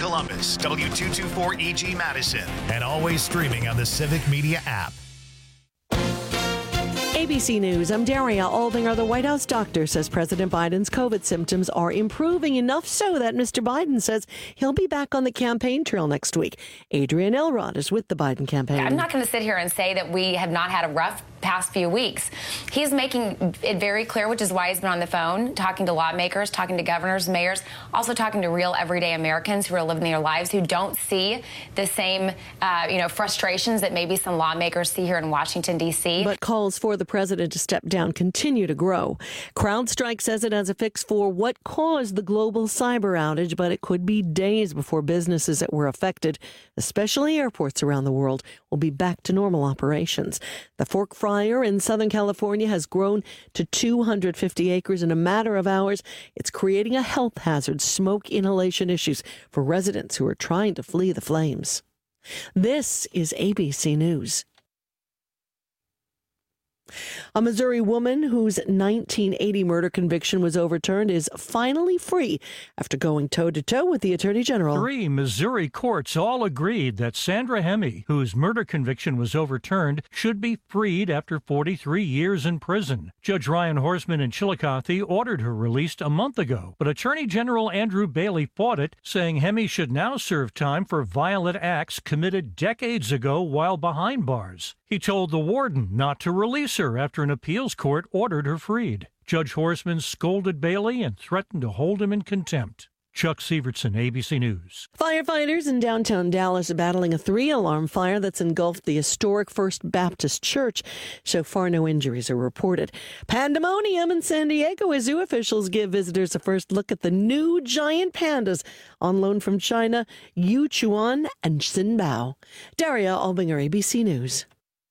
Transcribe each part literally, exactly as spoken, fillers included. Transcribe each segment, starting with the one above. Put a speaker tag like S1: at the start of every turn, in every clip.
S1: Columbus, W two twenty-four E G Madison, and always streaming on the Civic Media app.
S2: A B C News, I'm Daria Aldinger. The White House doctor says President Biden's COVID symptoms are improving enough so that Mister Biden says he'll be back on the campaign trail next week. Adrienne Elrod is with the Biden campaign.
S3: I'm not going to sit here and say that we have not had a rough past few weeks. He's making it very clear, which is why he's been on the phone, talking to lawmakers, talking to governors, mayors, also talking to real everyday Americans who are living their lives, who don't see the same, uh, you know, frustrations that maybe some lawmakers see here in Washington, D C.
S2: But calls for the president to step down continue to grow. CrowdStrike says it has a fix for what caused the global cyber outage, but it could be days before businesses that were affected, especially airports around the world, will be back to normal operations. The Fork Fire in Southern California has grown to two hundred fifty acres in a matter of hours. It's creating a health hazard, smoke inhalation issues for residents who are trying to flee the flames. This is A B C News. A Missouri woman whose nineteen eighty murder conviction was overturned is finally free after going toe-to-toe with the Attorney General.
S4: Three Missouri courts all agreed that Sandra Hemme, whose murder conviction was overturned, should be freed after forty-three years in prison. Judge Ryan Horseman in Chillicothe ordered her released a month ago, but Attorney General Andrew Bailey fought it, saying Hemme should now serve time for violent acts committed decades ago while behind bars. He told the warden not to release her after an appeals court ordered her freed. Judge Horseman scolded Bailey and threatened to hold him in contempt. Chuck Sievertson, A B C News.
S2: Firefighters in downtown Dallas are battling a three-alarm fire that's engulfed the historic First Baptist Church. So far, no injuries are reported. Pandemonium in San Diego as zoo officials give visitors a first look at the new giant pandas on loan from China, Yu Chuan and Xinbao. Daria Albinger, A B C News.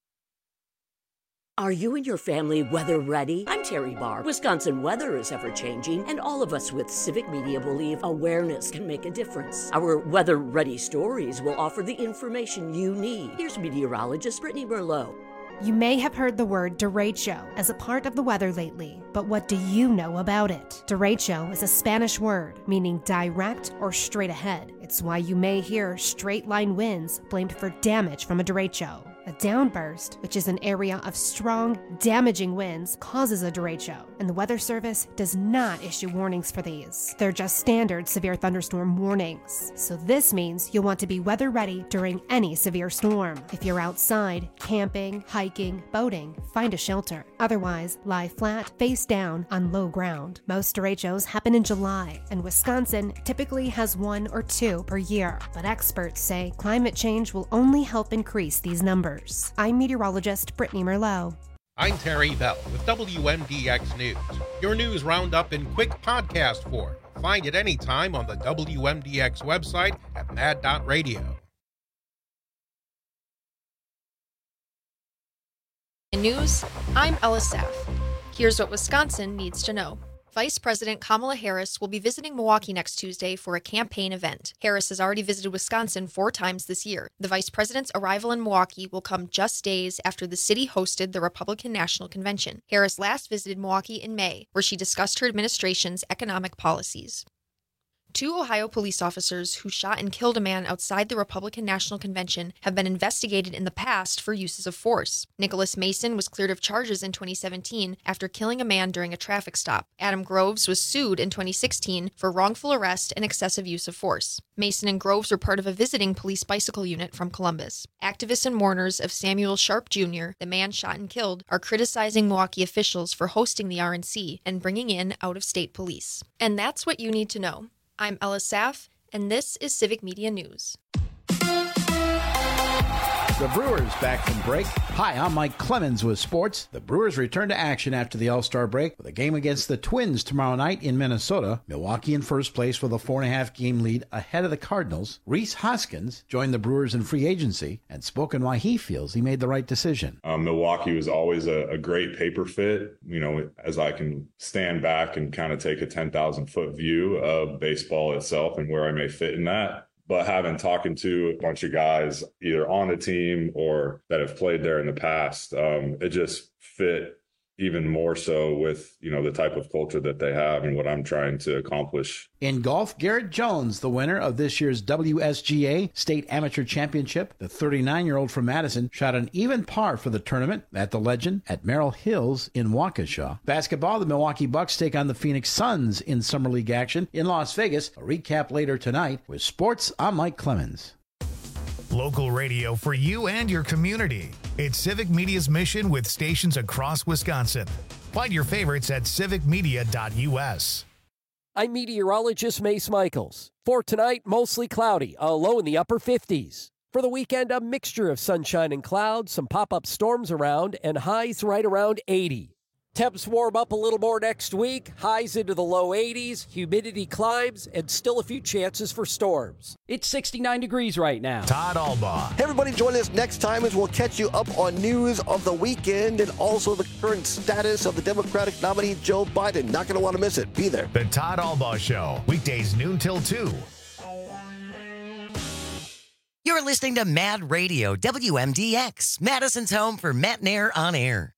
S5: Are you and your family weather ready? I'm Terry Barr. Wisconsin weather is ever changing, and all of us with Civic Media believe awareness can make a difference. Our weather ready stories will offer the information you need. Here's meteorologist Brittany Merlot.
S6: You may have heard the word derecho as a part of the weather lately, but what do you know about it? Derecho is a Spanish word meaning direct or straight ahead. It's why you may hear straight line winds blamed for damage from a derecho. A downburst, which is an area of strong, damaging winds, causes a derecho, and the Weather Service does not issue warnings for these. They're just standard severe thunderstorm warnings. So this means you'll want to be weather ready during any severe storm. If you're outside, camping, hiking, boating, find a shelter. Otherwise, lie flat, face down, on low ground. Most derechos happen in July, and Wisconsin typically has one or two per year. But experts say climate change will only help increase these numbers. I'm meteorologist Brittany Merlot.
S7: I'm Terry Bell with W M D X News, your news roundup in quick podcast form. Find it anytime on the W M D X website at mad dot radio.
S8: In news, I'm Ella Saff. Here's what Wisconsin needs to know. Vice President Kamala Harris will be visiting Milwaukee next Tuesday for a campaign event. Harris has already visited Wisconsin four times this year. The vice president's arrival in Milwaukee will come just days after the city hosted the Republican National Convention. Harris last visited Milwaukee in May, where she discussed her administration's economic policies. Two Ohio police officers who shot and killed a man outside the Republican National Convention have been investigated in the past for uses of force. Nicholas Mason was cleared of charges in twenty seventeen after killing a man during a traffic stop. Adam Groves was sued in twenty sixteen for wrongful arrest and excessive use of force. Mason and Groves were part of a visiting police bicycle unit from Columbus. Activists and mourners of Samuel Sharp Junior, the man shot and killed, are criticizing Milwaukee officials for hosting the R N C and bringing in out-of-state police. And that's what you need to know. I'm Ella Saff, and this is Civic Media News.
S9: The Brewers back from break. Hi, I'm Mike Clemens with sports. The Brewers return to action after the All-Star break with a game against the Twins tomorrow night in Minnesota. Milwaukee in first place with a four and a half game lead ahead of the Cardinals. Rhys Hoskins joined the Brewers in free agency and spoken why he feels he made the right decision.
S10: Um, Milwaukee was always a, a great paper fit. You know, as I can stand back and kind of take a ten thousand foot view of baseball itself and where I may fit in that. But having talking to a bunch of guys either on the team or that have played there in the past, um, it just fit even more so with, you know, the type of culture that they have and what I'm trying to accomplish.
S9: In golf, Garrett Jones, the winner of this year's W S G A State Amateur Championship, the thirty-nine-year-old from Madison, shot an even par for the tournament at the Legend at Merrill Hills in Waukesha. Basketball, the Milwaukee Bucks take on the Phoenix Suns in Summer League action in Las Vegas. A recap later tonight. With sports, I'm Mike Clemens.
S1: Local radio for you and your community. It's Civic Media's mission with stations across Wisconsin. Find your favorites at civic media dot u s.
S11: I'm meteorologist Mace Michaels. For tonight, mostly cloudy, a low in the upper fifties. For the weekend, a mixture of sunshine and clouds, some pop-up storms around, and highs right around eighty. Temps warm up a little more next week, highs into the low eighties, humidity climbs, and still a few chances for storms. It's sixty-nine degrees right now.
S1: Todd Albaugh.
S12: Hey everybody, join us next time as we'll catch you up on news of the weekend and also the current status of the Democratic nominee Joe Biden. Not going to want to miss it. Be there.
S1: The Todd Albaugh Show, weekdays noon till two.
S13: You're listening to Mad Radio, W M D X, Madison's home for Matt Nair on air.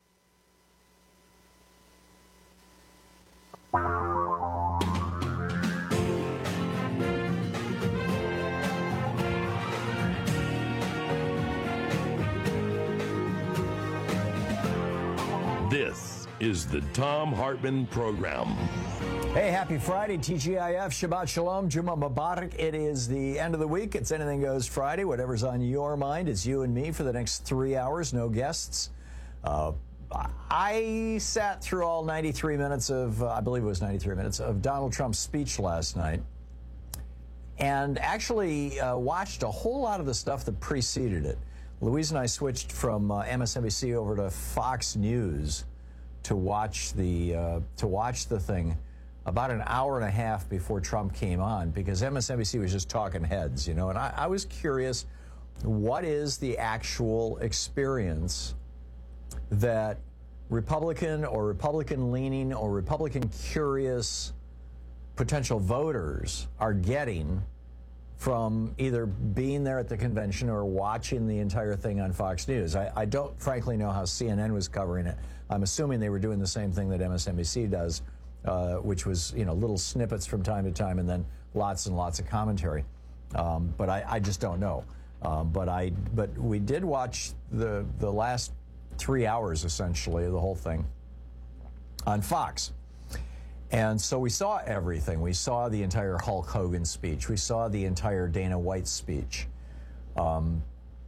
S14: This is the Thom Hartmann Program.
S15: Hey, happy Friday, T G I F, Shabbat Shalom, Juma Mubarak. It is the end of the week. It's Anything Goes Friday. Whatever's on your mind, it's you and me for the next three hours, no guests. Uh, I sat through all ninety-three minutes of, uh, I believe it was ninety-three minutes, of Donald Trump's speech last night, and actually uh, watched a whole lot of the stuff that preceded it. Louise and I switched from uh, M S N B C over to Fox News to watch the uh, to watch the thing about an hour and a half before Trump came on, because M S N B C was just talking heads, you know, and I, I was curious, what is the actual experience that Republican or Republican-leaning or Republican-curious potential voters are getting from either being there at the convention or watching the entire thing on Fox News. I, I don't frankly know how C N N was covering it. I'm assuming they were doing the same thing that M S N B C does, uh, which was, you know, little snippets from time to time and then lots and lots of commentary. Um, but I, I just don't know. Um, but I, but we did watch the the last three hours, essentially, of the whole thing on Fox. And so we saw everything. We saw the entire Hulk Hogan speech. We saw the entire Dana White speech. Um,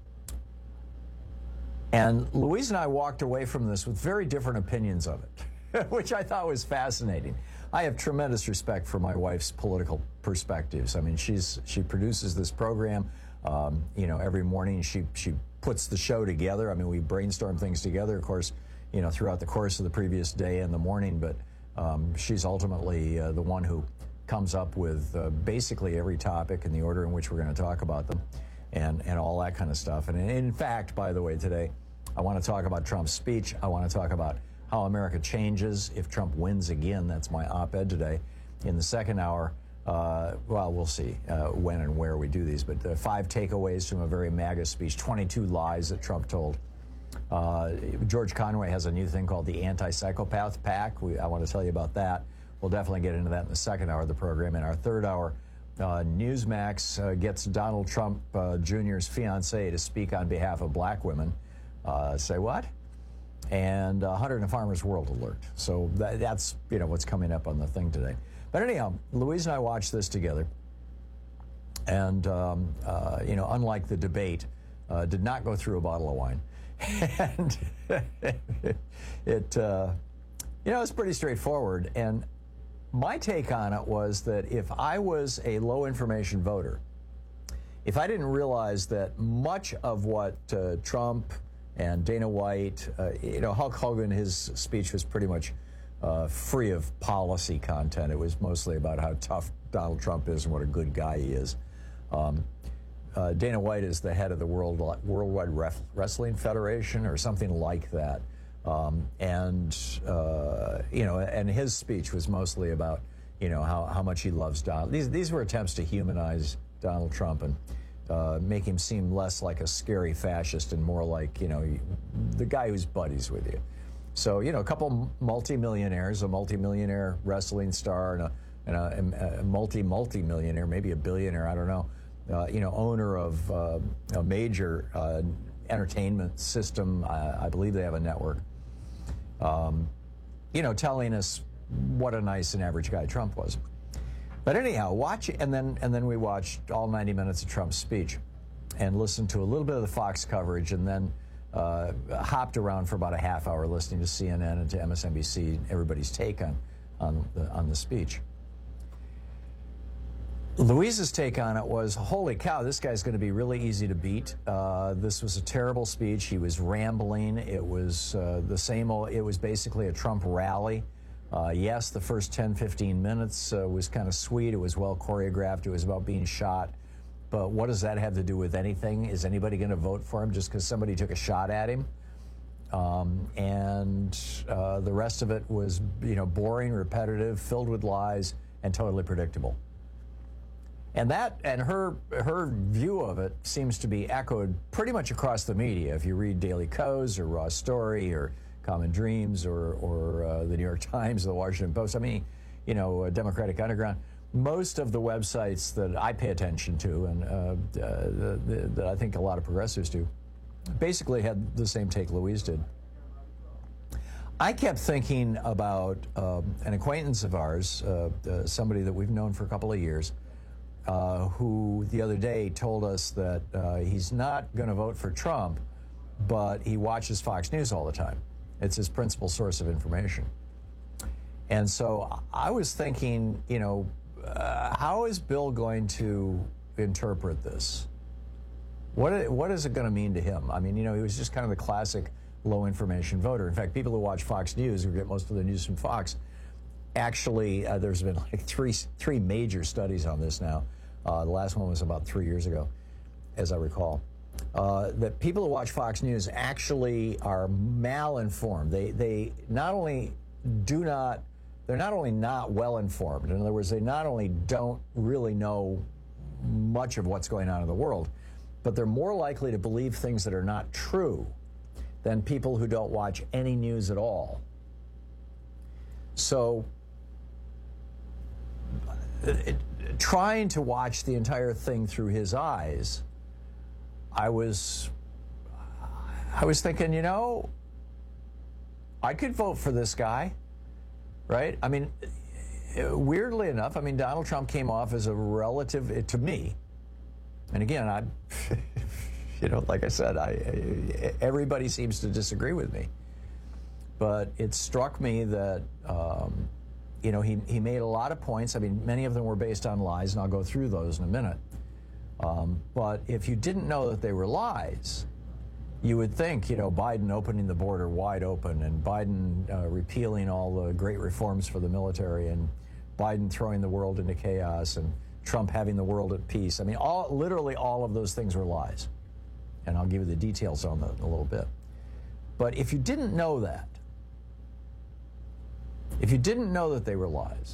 S15: and Louise and I walked away from this with very different opinions of it, which I thought was fascinating. I have tremendous respect for my wife's political perspectives. I mean, she's she produces this program. Um, you know, every morning she she puts the show together. I mean, we brainstorm things together, of course, you know, throughout the course of the previous day and the morning. But um, she's ultimately uh, the one who comes up with uh, basically every topic in the order in which we're going to talk about them, and and all that kind of stuff. And in fact, by the way, today I want to talk about Trump's speech. I want to talk about how America changes if Trump wins again. That's my op-ed today. In the second hour, uh, well, we'll see uh, when and where we do these, but uh, five takeaways from a very MAGA speech, twenty-two lies that Trump told. Uh, George Conway has a new thing called the Anti-Psychopath Pack. We, I want to tell you about that. We'll definitely get into that in the second hour of the program. In our third hour, uh, Newsmax uh, gets Donald Trump uh, Junior's fiancée to speak on behalf of black women. Uh, say what? And uh, Hunter and Farmer's World Alert. So that, that's, you know, what's coming up on the thing today. But anyhow, Louise and I watched this together. And, um, uh, you know, unlike the debate, uh, did not go through a bottle of wine. And it, uh, you know, it's pretty straightforward. And my take on it was that if I was a low information voter, if I didn't realize that much of what uh, Trump and Dana White, uh, you know, Hulk Hogan, his speech was pretty much uh, free of policy content. It was mostly about how tough Donald Trump is and what a good guy he is. Um, uh, Dana White is the head of the World Worldwide Ref- Wrestling Federation or something like that. Um, and, uh, you know, and his speech was mostly about, you know, how, how much he loves Donald. These, these were attempts to humanize Donald Trump and Uh, make him seem less like a scary fascist and more like, you know, the guy who's buddies with you. So, you know, a couple multi-millionaires, a multi-millionaire wrestling star and a, and a, and a multi-multi-millionaire, maybe a billionaire, I don't know, uh, you know, owner of uh, a major uh, entertainment system. I, I believe they have a network. Um, you know, telling us what a nice and average guy Trump was. But anyhow, watch, and then and then we watched all ninety minutes of Trump's speech and listened to a little bit of the Fox coverage, and then uh, hopped around for about a half hour listening to C N N and to M S N B C, everybody's take on, on, the, on the speech. Louise's take on it was, holy cow, this guy's going to be really easy to beat. Uh, this was a terrible speech. He was rambling. It was uh, the same old, it was basically a Trump rally. Uh, yes, the first ten, fifteen minutes uh, was kind of sweet. It was well choreographed. It was about being shot. But what does that have to do with anything? Is anybody going to vote for him just because somebody took a shot at him? Um, and uh, the rest of it was, you know, boring, repetitive, filled with lies, and totally predictable. And that, and her her view of it seems to be echoed pretty much across the media. If you read Daily Kos or Raw Story or Common Dreams or or uh, the New York Times, the Washington Post, I mean, you know, uh, Democratic Underground, most of the websites that I pay attention to and uh, uh, the, the, that I think a lot of progressives do, basically had the same take Louise did. I kept thinking about um, an acquaintance of ours, uh, uh, somebody that we've known for a couple of years, uh, who the other day told us that uh, he's not going to vote for Trump, but he watches Fox News all the time. It's his principal source of information. And so I was thinking, you know, uh, how is Bill going to interpret this? What, what is it going to mean to him? I mean, you know, he was just kind of the classic low information voter. In fact, people who watch Fox News, who get most of their news from Fox, actually, uh, there's been like three, three major studies on this now. Uh, the last one was about three years ago, as I recall. Uh, that people who watch Fox News actually are malinformed. They they not only do not, they're not only not well informed. In other words, they not only don't really know much of what's going on in the world, but they're more likely to believe things that are not true than people who don't watch any news at all. So it, trying to watch the entire thing through his eyes, I was, I was thinking, you know, I could vote for this guy, right? I mean, weirdly enough, I mean, Donald Trump came off as a relative, to me, and again, I, you know, like I said, I, everybody seems to disagree with me, but it struck me that, um, you know, he, he made a lot of points. I mean, many of them were based on lies, and I'll go through those in a minute. Um, but if you didn't know that they were lies, you would think, you know, Biden opening the border wide open and Biden uh, repealing all the great reforms for the military and Biden throwing the world into chaos and Trump having the world at peace. I mean, all, literally all of those things were lies. And I'll give you the details on that in a little bit. But if you didn't know that, if you didn't know that they were lies,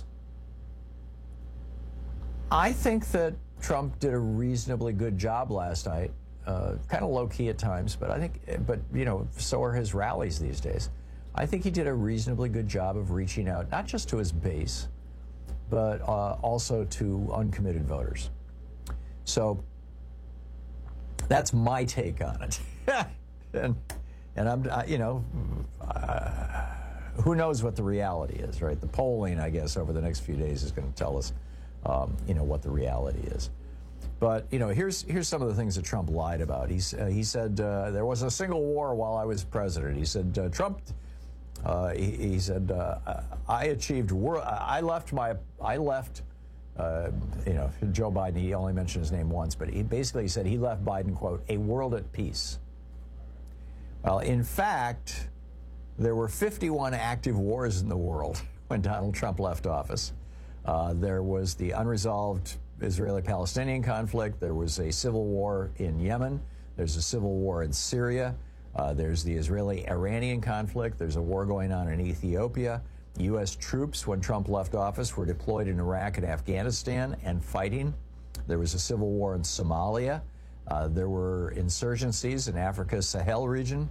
S15: I think that Trump did a reasonably good job last night, uh, kind of low-key at times, but I think, but, you know, so are his rallies these days. I think he did a reasonably good job of reaching out, not just to his base, but uh, also to uncommitted voters. So that's my take on it. and and I'm, uh, you know, uh, who knows what the reality is, right? The polling, I guess, over the next few days is going to tell us Um, you know, what the reality is. But, you know, here's here's some of the things that Trump lied about. He's, uh, he said uh, there was a single war while I was president. He said, uh, Trump, uh, he, he said, uh, I achieved, wor- I left my, I left, uh, you know, Joe Biden, he only mentioned his name once, but he basically said he left Biden, quote, a world at peace. Well, in fact, there were fifty-one active wars in the world when Donald Trump left office. Uh, there was the unresolved Israeli-Palestinian conflict. There was a civil war in Yemen. There's a civil war in Syria. Uh, there's the Israeli-Iranian conflict. There's a war going on in Ethiopia. U S troops, when Trump left office, were deployed in Iraq and Afghanistan and fighting. There was a civil war in Somalia. Uh, there were insurgencies in Africa's Sahel region.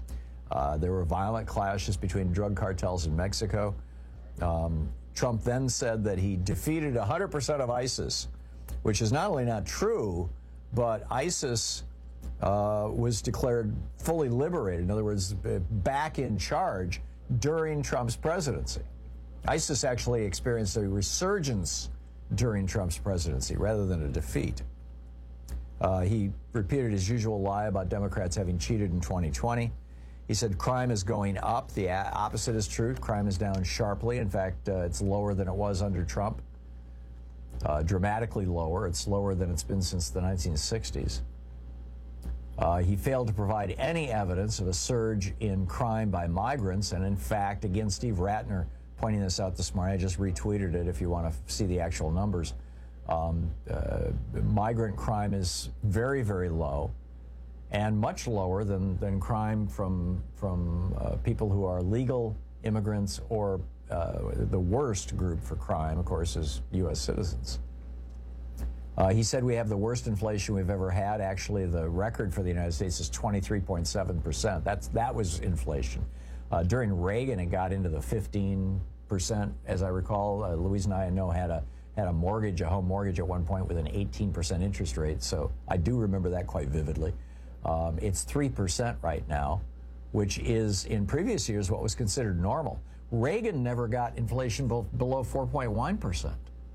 S15: Uh, there were violent clashes between drug cartels in Mexico. Um, Trump then said that he defeated one hundred percent of ISIS, which is not only not true, but ISIS uh, was declared fully liberated, in other words, back in charge during Trump's presidency. ISIS actually experienced a resurgence during Trump's presidency rather than a defeat. Uh, he repeated his usual lie about Democrats having cheated in twenty twenty. He said crime is going up. The opposite is true. Crime is down sharply. In fact, uh, it's lower than it was under Trump. Uh, dramatically lower. It's lower than it's been since the nineteen sixties. Uh, he failed to provide any evidence of a surge in crime by migrants. And in fact, again, Steve Ratner pointing this out this morning, I just retweeted it if you want to see the actual numbers. Um, uh, migrant crime is very, very low, and much lower than, than crime from, from uh, people who are legal immigrants, or uh, the worst group for crime, of course, is U S citizens. Uh, he said we have the worst inflation we've ever had. Actually, the record for the United States is twenty-three point seven percent. That's, that was inflation. Uh, during Reagan, it got into the fifteen percent, as I recall. Uh, Louise and I know had a had a mortgage, a home mortgage at one point with an eighteen percent interest rate, so I do remember that quite vividly. Um, it's three percent right now, which is, in previous years, what was considered normal. Reagan never got inflation below four point one percent.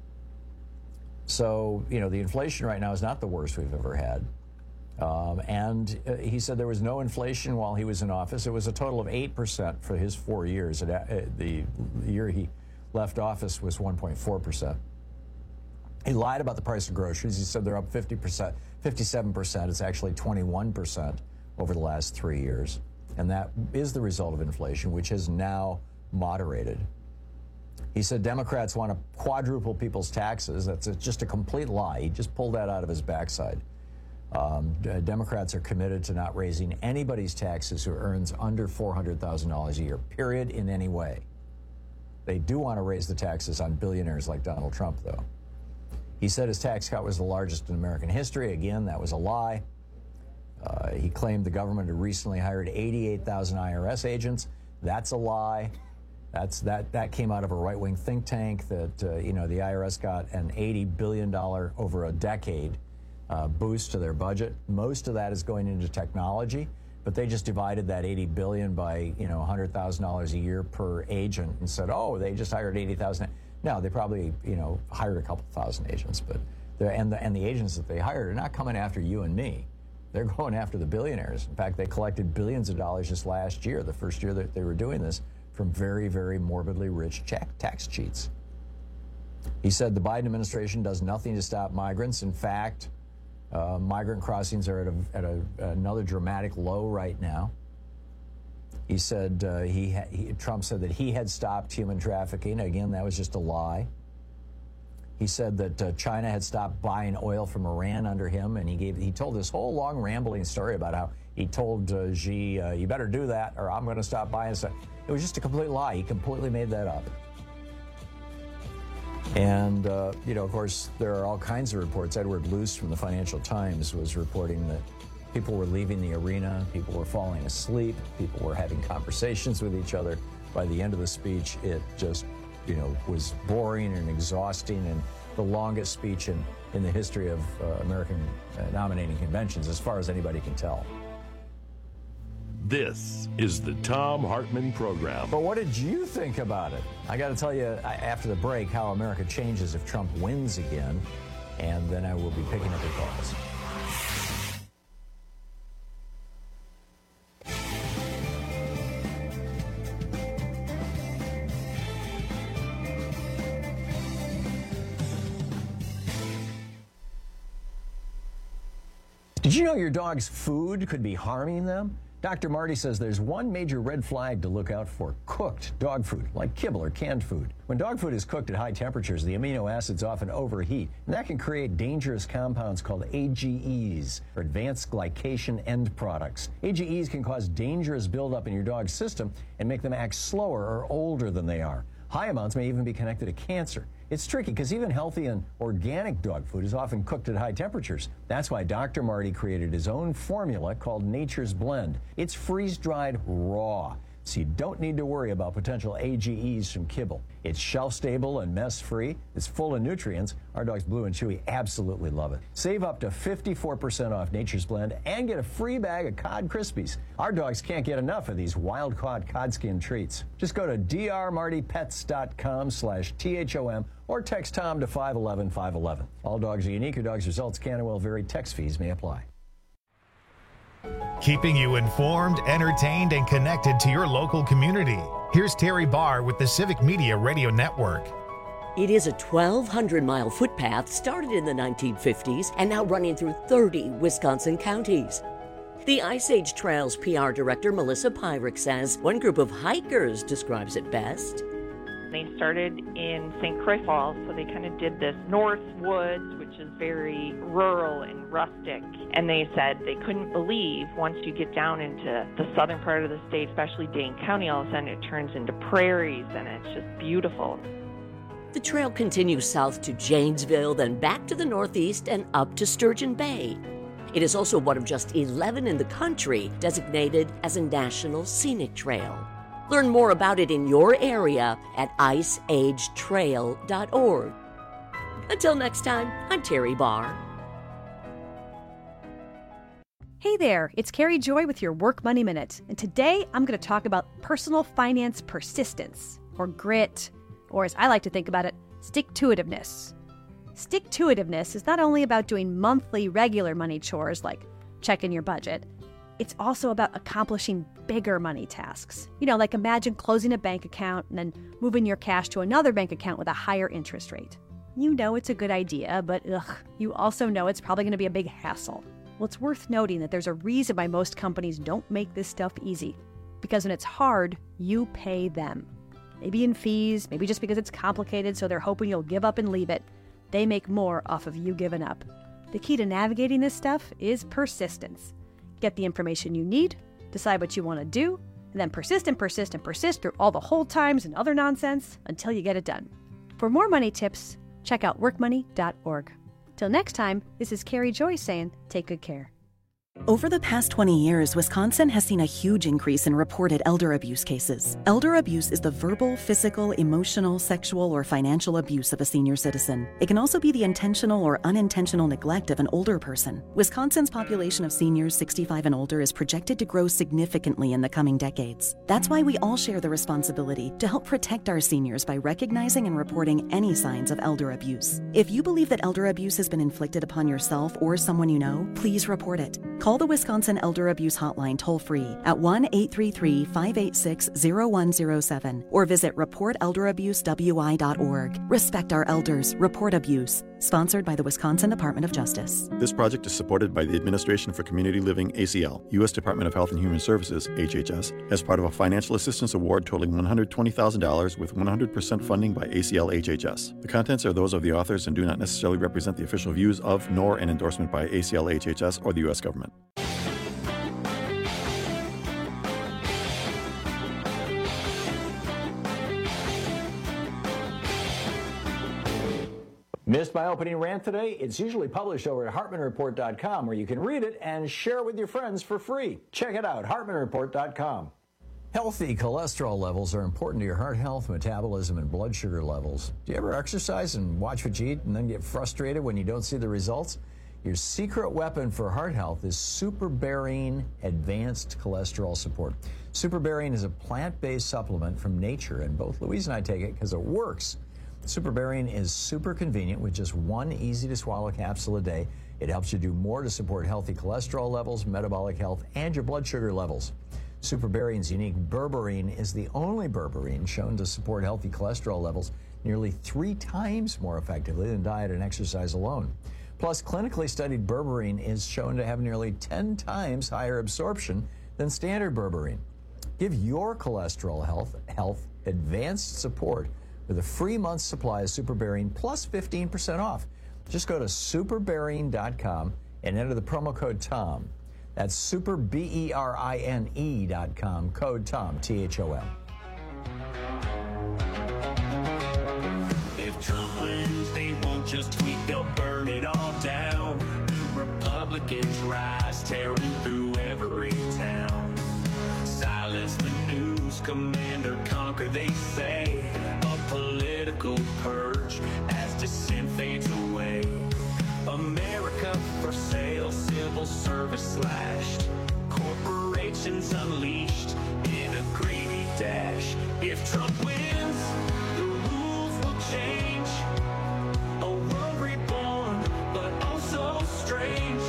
S15: So, you know, the inflation right now is not the worst we've ever had. Um, and uh, he said there was no inflation while he was in office. It was a total of eight percent for his four years. Uh, the year he left office was one point four percent. He lied about the price of groceries. He said they're up fifty percent, fifty-seven percent. It's actually twenty-one percent over the last three years. And that is the result of inflation, which has now moderated. He said Democrats want to quadruple people's taxes. That's a, just a complete lie. He just pulled that out of his backside. Um, Democrats are committed to not raising anybody's taxes who earns under four hundred thousand dollars a year, period, in any way. They do want to raise the taxes on billionaires like Donald Trump, though. He said his tax cut was the largest in American history. Again, that was a lie. Uh, he claimed the government had recently hired eighty-eight thousand I R S agents. That's a lie. That's that that came out of a right-wing think tank that uh, you know the I R S got an eighty billion dollars over a decade uh, boost to their budget. Most of that is going into technology, but they just divided that eighty billion dollars by you know one hundred thousand dollars a year per agent and said, oh, they just hired eighty thousand. No, they probably you know hired a couple thousand agents, but and the and the agents that they hired are not coming after you and me. They're going after the billionaires. In fact, they collected billions of dollars just last year, the first year that they were doing this, from very, very morbidly rich tax cheats. He said the Biden administration does nothing to stop migrants. In fact, uh, migrant crossings are at, a, at a, another dramatic low right now. He said uh, he, ha- he Trump said that he had stopped human trafficking. Again, that was just a lie. He said that uh, China had stopped buying oil from Iran under him, and he gave he told this whole long rambling story about how he told uh, Xi, uh, you better do that or I'm going to stop buying stuff. It was just a complete lie. He completely made that up. And, uh, you know, of course, there are all kinds of reports. Edward Luce from the Financial Times was reporting that people were leaving the arena, people were falling asleep, people were having conversations with each other. By the end of the speech, it just, you know, was boring and exhausting and the longest speech in, in the history of uh, American uh, nominating conventions, as far as anybody can tell.
S14: This is the Thom Hartmann Program.
S15: But what did you think about it? I got to tell you after the break how America changes if Trump wins again, and then I will be picking up your calls. Did you know your dog's food could be harming them? Doctor Marty says there's one major red flag to look out for: cooked dog food, like kibble or canned food. When dog food is cooked at high temperatures, the amino acids often overheat, and that can create dangerous compounds called A G Es, or advanced glycation end products. A G Es can cause dangerous buildup in your dog's system and make them act slower or older than they are. High amounts may even be connected to cancer. It's tricky because even healthy and organic dog food is often cooked at high temperatures. That's why Doctor Marty created his own formula called Nature's Blend. It's freeze-dried raw, so you don't need to worry about potential A G Es from kibble. It's shelf-stable and mess-free. It's full of nutrients. Our dogs Blue and Chewy absolutely love it. Save up to fifty-four percent off Nature's Blend and get a free bag of Cod Krispies. Our dogs can't get enough of these wild-caught cod skin treats. Just go to drmartypets.com slash T H O M or text Tom to five one one five one one. All dogs are unique. Your dog's results can and will vary. Text fees may apply.
S1: Keeping you informed, entertained, and connected to your local community. Here's Terry Barr with the Civic Media Radio Network.
S5: It is a twelve hundred mile footpath started in the nineteen fifties and now running through thirty Wisconsin counties. The Ice Age Trails P R director Melissa Pyrick says one group of hikers describes it best.
S16: They started in Saint Croix Falls, so they kind of did this North Woods, which is very rural and rustic. And they said they couldn't believe once you get down into the southern part of the state, especially Dane County, all of a sudden it turns into prairies and it's just beautiful.
S5: The trail continues south to Janesville, then back to the northeast and up to Sturgeon Bay. It is also one of just eleven in the country designated as a National Scenic Trail. Learn more about it in your area at ice age trail dot org. Until next time, I'm Terry Barr.
S17: Hey there, it's Carrie Joy with your Work Money Minute. And today I'm going to talk about personal finance persistence, or grit, or as I like to think about it, stick-to-itiveness. Stick-to-itiveness is not only about doing monthly regular money chores like checking your budget, it's also about accomplishing bigger money tasks. You know, like imagine closing a bank account and then moving your cash to another bank account with a higher interest rate. You know it's a good idea, but ugh, you also know it's probably going to be a big hassle. Well, it's worth noting that there's a reason why most companies don't make this stuff easy. Because when it's hard, you pay them. Maybe in fees, maybe just because it's complicated, so they're hoping you'll give up and leave it. They make more off of you giving up. The key to navigating this stuff is persistence. Get the information you need, decide what you want to do, and then persist and persist and persist through all the hold times and other nonsense until you get it done. For more money tips, check out work money dot org. Till next time, this is Carrie Joy saying, take good care.
S18: Over the past twenty years, Wisconsin has seen a huge increase in reported elder abuse cases. Elder abuse is the verbal, physical, emotional, sexual, or financial abuse of a senior citizen. It can also be the intentional or unintentional neglect of an older person. Wisconsin's population of seniors sixty-five and older is projected to grow significantly in the coming decades. That's why we all share the responsibility to help protect our seniors by recognizing and reporting any signs of elder abuse. If you believe that elder abuse has been inflicted upon yourself or someone you know, please report it. Call the Wisconsin Elder Abuse Hotline toll-free at one eight three three, five eight six, zero one zero seven or visit report elder abuse w i dot org. Respect our elders. Report abuse. Sponsored by the Wisconsin Department of Justice.
S19: This project is supported by the Administration for Community Living, A C L, U S Department of Health and Human Services, H H S, as part of a financial assistance award totaling one hundred twenty thousand dollars with one hundred percent funding by A C L H H S. The contents are those of the authors and do not necessarily represent the official views of nor an endorsement by A C L H H S or the U S government.
S15: Missed my opening rant today? It's usually published over at hartman report dot com where you can read it and share it with your friends for free. Check it out, hartman report dot com. Healthy cholesterol levels are important to your heart health, metabolism, and blood sugar levels. Do you ever exercise and watch what you eat and then get frustrated when you don't see the results? Your secret weapon for heart health is SuperBerine Advanced Cholesterol Support. SuperBerine is a plant-based supplement from nature, and both Louise and I take it because it works. SuperBerine is super convenient with just one easy-to-swallow capsule a day. It helps you do more to support healthy cholesterol levels, metabolic health, and your blood sugar levels. SuperBerine's unique berberine is the only berberine shown to support healthy cholesterol levels nearly three times more effectively than diet and exercise alone. Plus, clinically studied berberine is shown to have nearly ten times higher absorption than standard berberine. Give your cholesterol health, health advanced support with a free month's supply of SuperBerine plus fifteen percent off. Just go to super berine dot com and enter the promo code TOM. That's super B E R I N E dot com, code TOM, T H O M.
S20: If Trump rise, tearing through every town. Silence the news, commander, conquer, they say. A political purge as dissent fades away. America for sale, civil service slashed. Corporations unleashed in a greedy dash. If Trump wins, the rules will change. A world reborn, but also strange.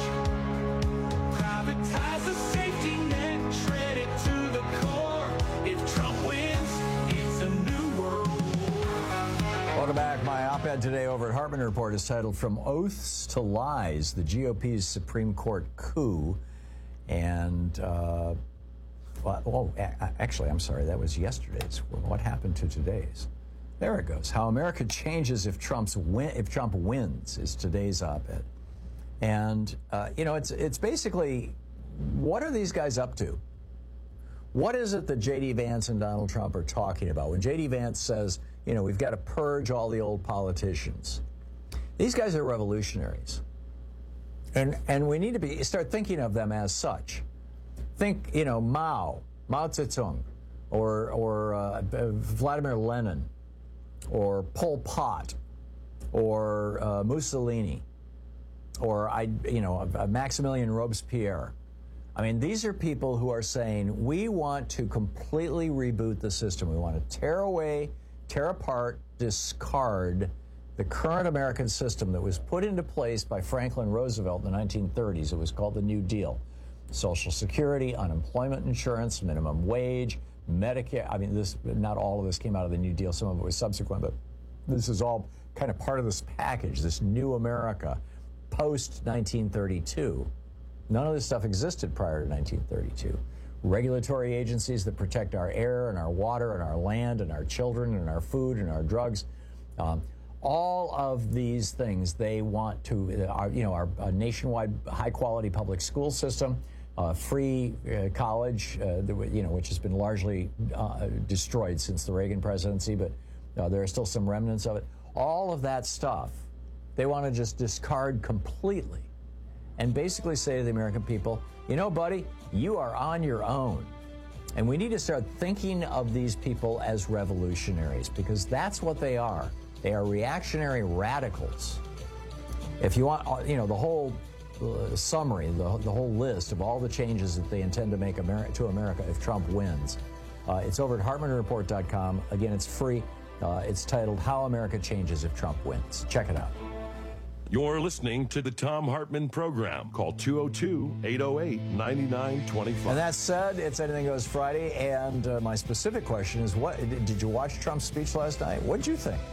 S20: Privatize the safety net, shred it to the core. If Trump wins, it's a new world war.
S15: Welcome back. My op-ed today over at Hartman Report is titled From Oaths to Lies, the G O P's Supreme Court Coup. And, uh, well, oh, actually, I'm sorry, that was yesterday's. What happened to today's? There it goes. How America changes if Trump's win, if Trump wins is today's op-ed. And, uh, you know, it's it's basically, what are these guys up to? What is it that J D. Vance and Donald Trump are talking about? When J D. Vance says, you know, we've got to purge all the old politicians. These guys are revolutionaries. And and we need to be start thinking of them as such. Think, you know, Mao, Mao Zedong, or or uh, Vladimir Lenin, or Pol Pot, or uh, Mussolini, or I, you know, uh, Maximilian Robespierre. I mean, these are people who are saying we want to completely reboot the system. We want to tear away, tear apart, discard the current American system that was put into place by Franklin Roosevelt in the nineteen thirties. It was called the New Deal. Social Security, unemployment insurance, minimum wage, Medicare. I mean, this not all of this came out of the New Deal. Some of it was subsequent, but this is all kind of part of this package, this new America post nineteen thirty-two. None of this stuff existed prior to nineteen thirty-two. Regulatory agencies that protect our air and our water and our land and our children and our food and our drugs. Um, All of these things they want to, our, you know, our uh, nationwide high-quality public school system, uh, free uh, college, uh, the, you know, which has been largely uh, destroyed since the Reagan presidency, but uh, there are still some remnants of it. All of that stuff, they want to just discard completely and basically say to the American people, you know, buddy, you are on your own. And we need to start thinking of these people as revolutionaries because that's what they are. They are reactionary radicals. If you want, you know, the whole uh, summary, the, the whole list of all the changes that they intend to make Ameri- to America if Trump wins, uh, it's over at Hartman Report dot com. Again, it's free. Uh, it's titled How America Changes If Trump Wins. Check it out.
S14: You're listening to the Thom Hartmann Program. Call two oh two, eight oh eight, nine nine two five.
S15: And that said, it's Anything Goes Friday. And uh, my specific question is, what did you watch Trump's speech last night? What'd you think?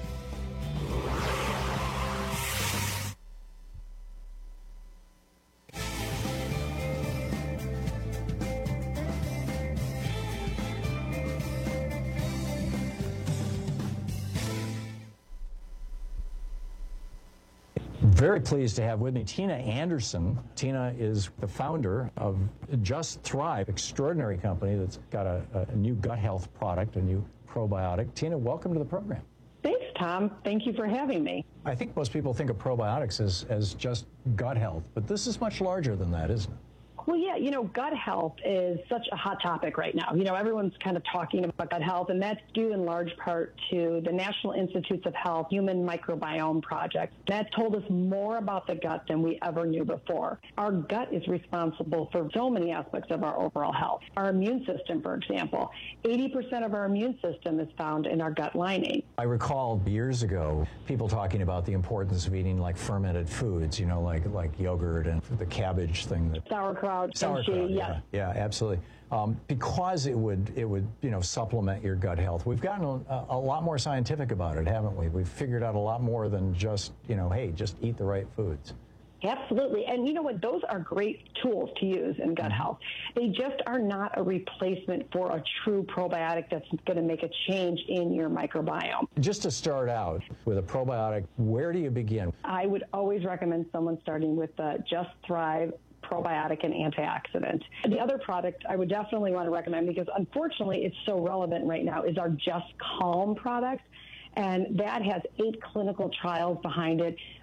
S15: Very pleased to have with me Tina Anderson. Tina is the founder of Just Thrive, extraordinary company that's got a, a new gut health product, a new probiotic. Tina, welcome to the program.
S21: Thanks, Tom. Thank you for having me.
S15: I think most people think of probiotics as, as just gut health, but this is much larger than that, isn't it?
S21: Well, yeah, you know, gut health is such a hot topic right now. You know, everyone's kind of talking about gut health, and that's due in large part to the National Institutes of Health Human Microbiome Project. That told us more about the gut than we ever knew before. Our gut is responsible for so many aspects of our overall health. Our immune system, for example, eighty percent of our immune system is found in our gut lining.
S15: I recall years ago people talking about the importance of eating like fermented foods, you know, like like yogurt and the cabbage thing. That,
S21: Sauerkraut.
S15: Sauerkraut,
S21: yeah.
S15: yeah, yeah, absolutely. Um, because it would, it would, you know, supplement your gut health. We've gotten a, a lot more scientific about it, haven't we? We've figured out a lot more than just, you know, hey, just eat the right foods.
S21: Absolutely. And you know what? Those are great tools to use in gut health. They just are not a replacement for a true probiotic that's going to make a change in your microbiome.
S15: Just to start out with a probiotic, where do you begin?
S21: I would always recommend someone starting with the Just Thrive probiotic and antioxidant. The other product I would definitely want to recommend, because unfortunately it's so relevant right now, is our Just Calm product. And that has eight clinical trials behind it.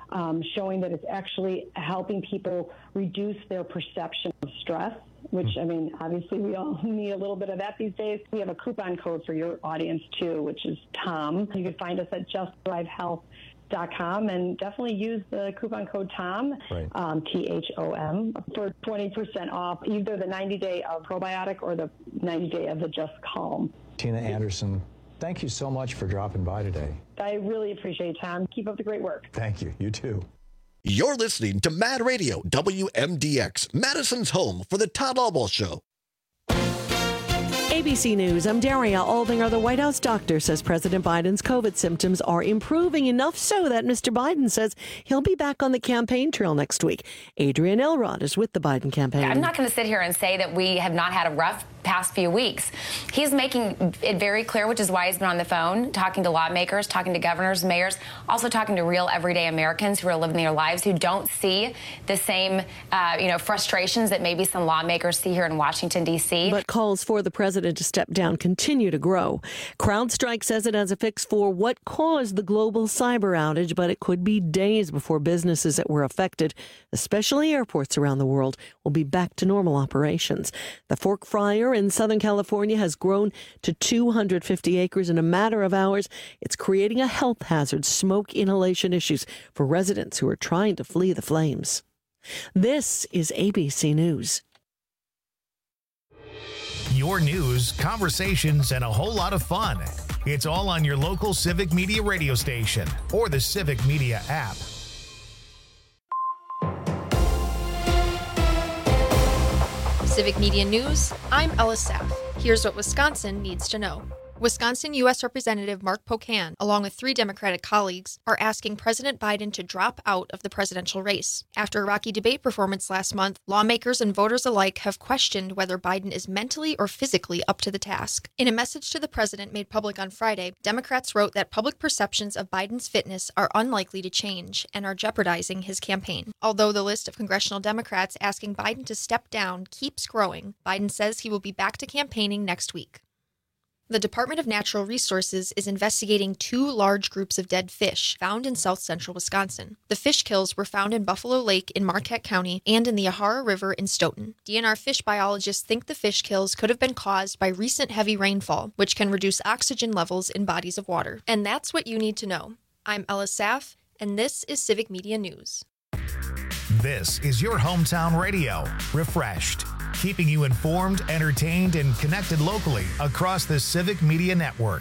S21: um, showing that it's actually helping people reduce their perception of stress, which, I mean, obviously we all need a little bit of that these days. We have a coupon code for your audience, too, which is TOM. You can find us at just thrive health dot com and definitely use the coupon code TOM,
S15: right.
S21: um, T H O M, for twenty percent off either the ninety day of probiotic or the ninety day of the Just Calm.
S15: Tina Anderson, thank you so much for dropping by today.
S21: I really appreciate it, Tom. Keep up the great work.
S15: Thank you. You too.
S12: You're listening to Mad Radio, W M D X, Madison's home for the Todd Albaugh Show.
S2: A B C News, I'm Daria Aldinger. The White House doctor says President Biden's COVID symptoms are improving enough so that Mister Biden says he'll be back on the campaign trail next week. Adrienne Elrod is with the Biden campaign.
S3: I'm not going to sit here and say that we have not had a rough past few weeks. He's making it very clear, which is why he's been on the phone, talking to lawmakers, talking to governors, mayors, also talking to real everyday Americans who are living their lives, who don't see the same, uh, you know, frustrations that maybe some lawmakers see here in Washington, D C.
S2: But calls for the president to step down continue to grow. CrowdStrike says it has a fix for what caused the global cyber outage, but it could be days before businesses that were affected, especially airports around the world, will be back to normal operations. The Fork Fryer in Southern California has grown to two hundred fifty acres in a matter of hours. It's creating a health hazard, smoke inhalation issues for residents who are trying to flee the flames. This is A B C News.
S1: Your news, conversations, and a whole lot of fun. It's all on your local Civic Media radio station or the Civic Media app.
S8: Civic Media News, I'm Ella Saff. Here's what Wisconsin needs to know. Wisconsin U S Representative Mark Pocan, along with three Democratic colleagues, are asking President Biden to drop out of the presidential race. After a rocky debate performance last month, lawmakers and voters alike have questioned whether Biden is mentally or physically up to the task. In a message to the president made public on Friday, Democrats wrote that public perceptions of Biden's fitness are unlikely to change and are jeopardizing his campaign. Although the list of congressional Democrats asking Biden to step down keeps growing, Biden says he will be back to campaigning next week. The Department of Natural Resources is investigating two large groups of dead fish found in south-central Wisconsin. The fish kills were found in Buffalo Lake in Marquette County and in the Yahara River in Stoughton. D N R fish biologists think the fish kills could have been caused by recent heavy rainfall, which can reduce oxygen levels in bodies of water. And that's what you need to know. I'm Ella Saff, and this is Civic Media News.
S1: This is your hometown radio, refreshed, keeping you informed, entertained, and connected locally across the Civic Media Network.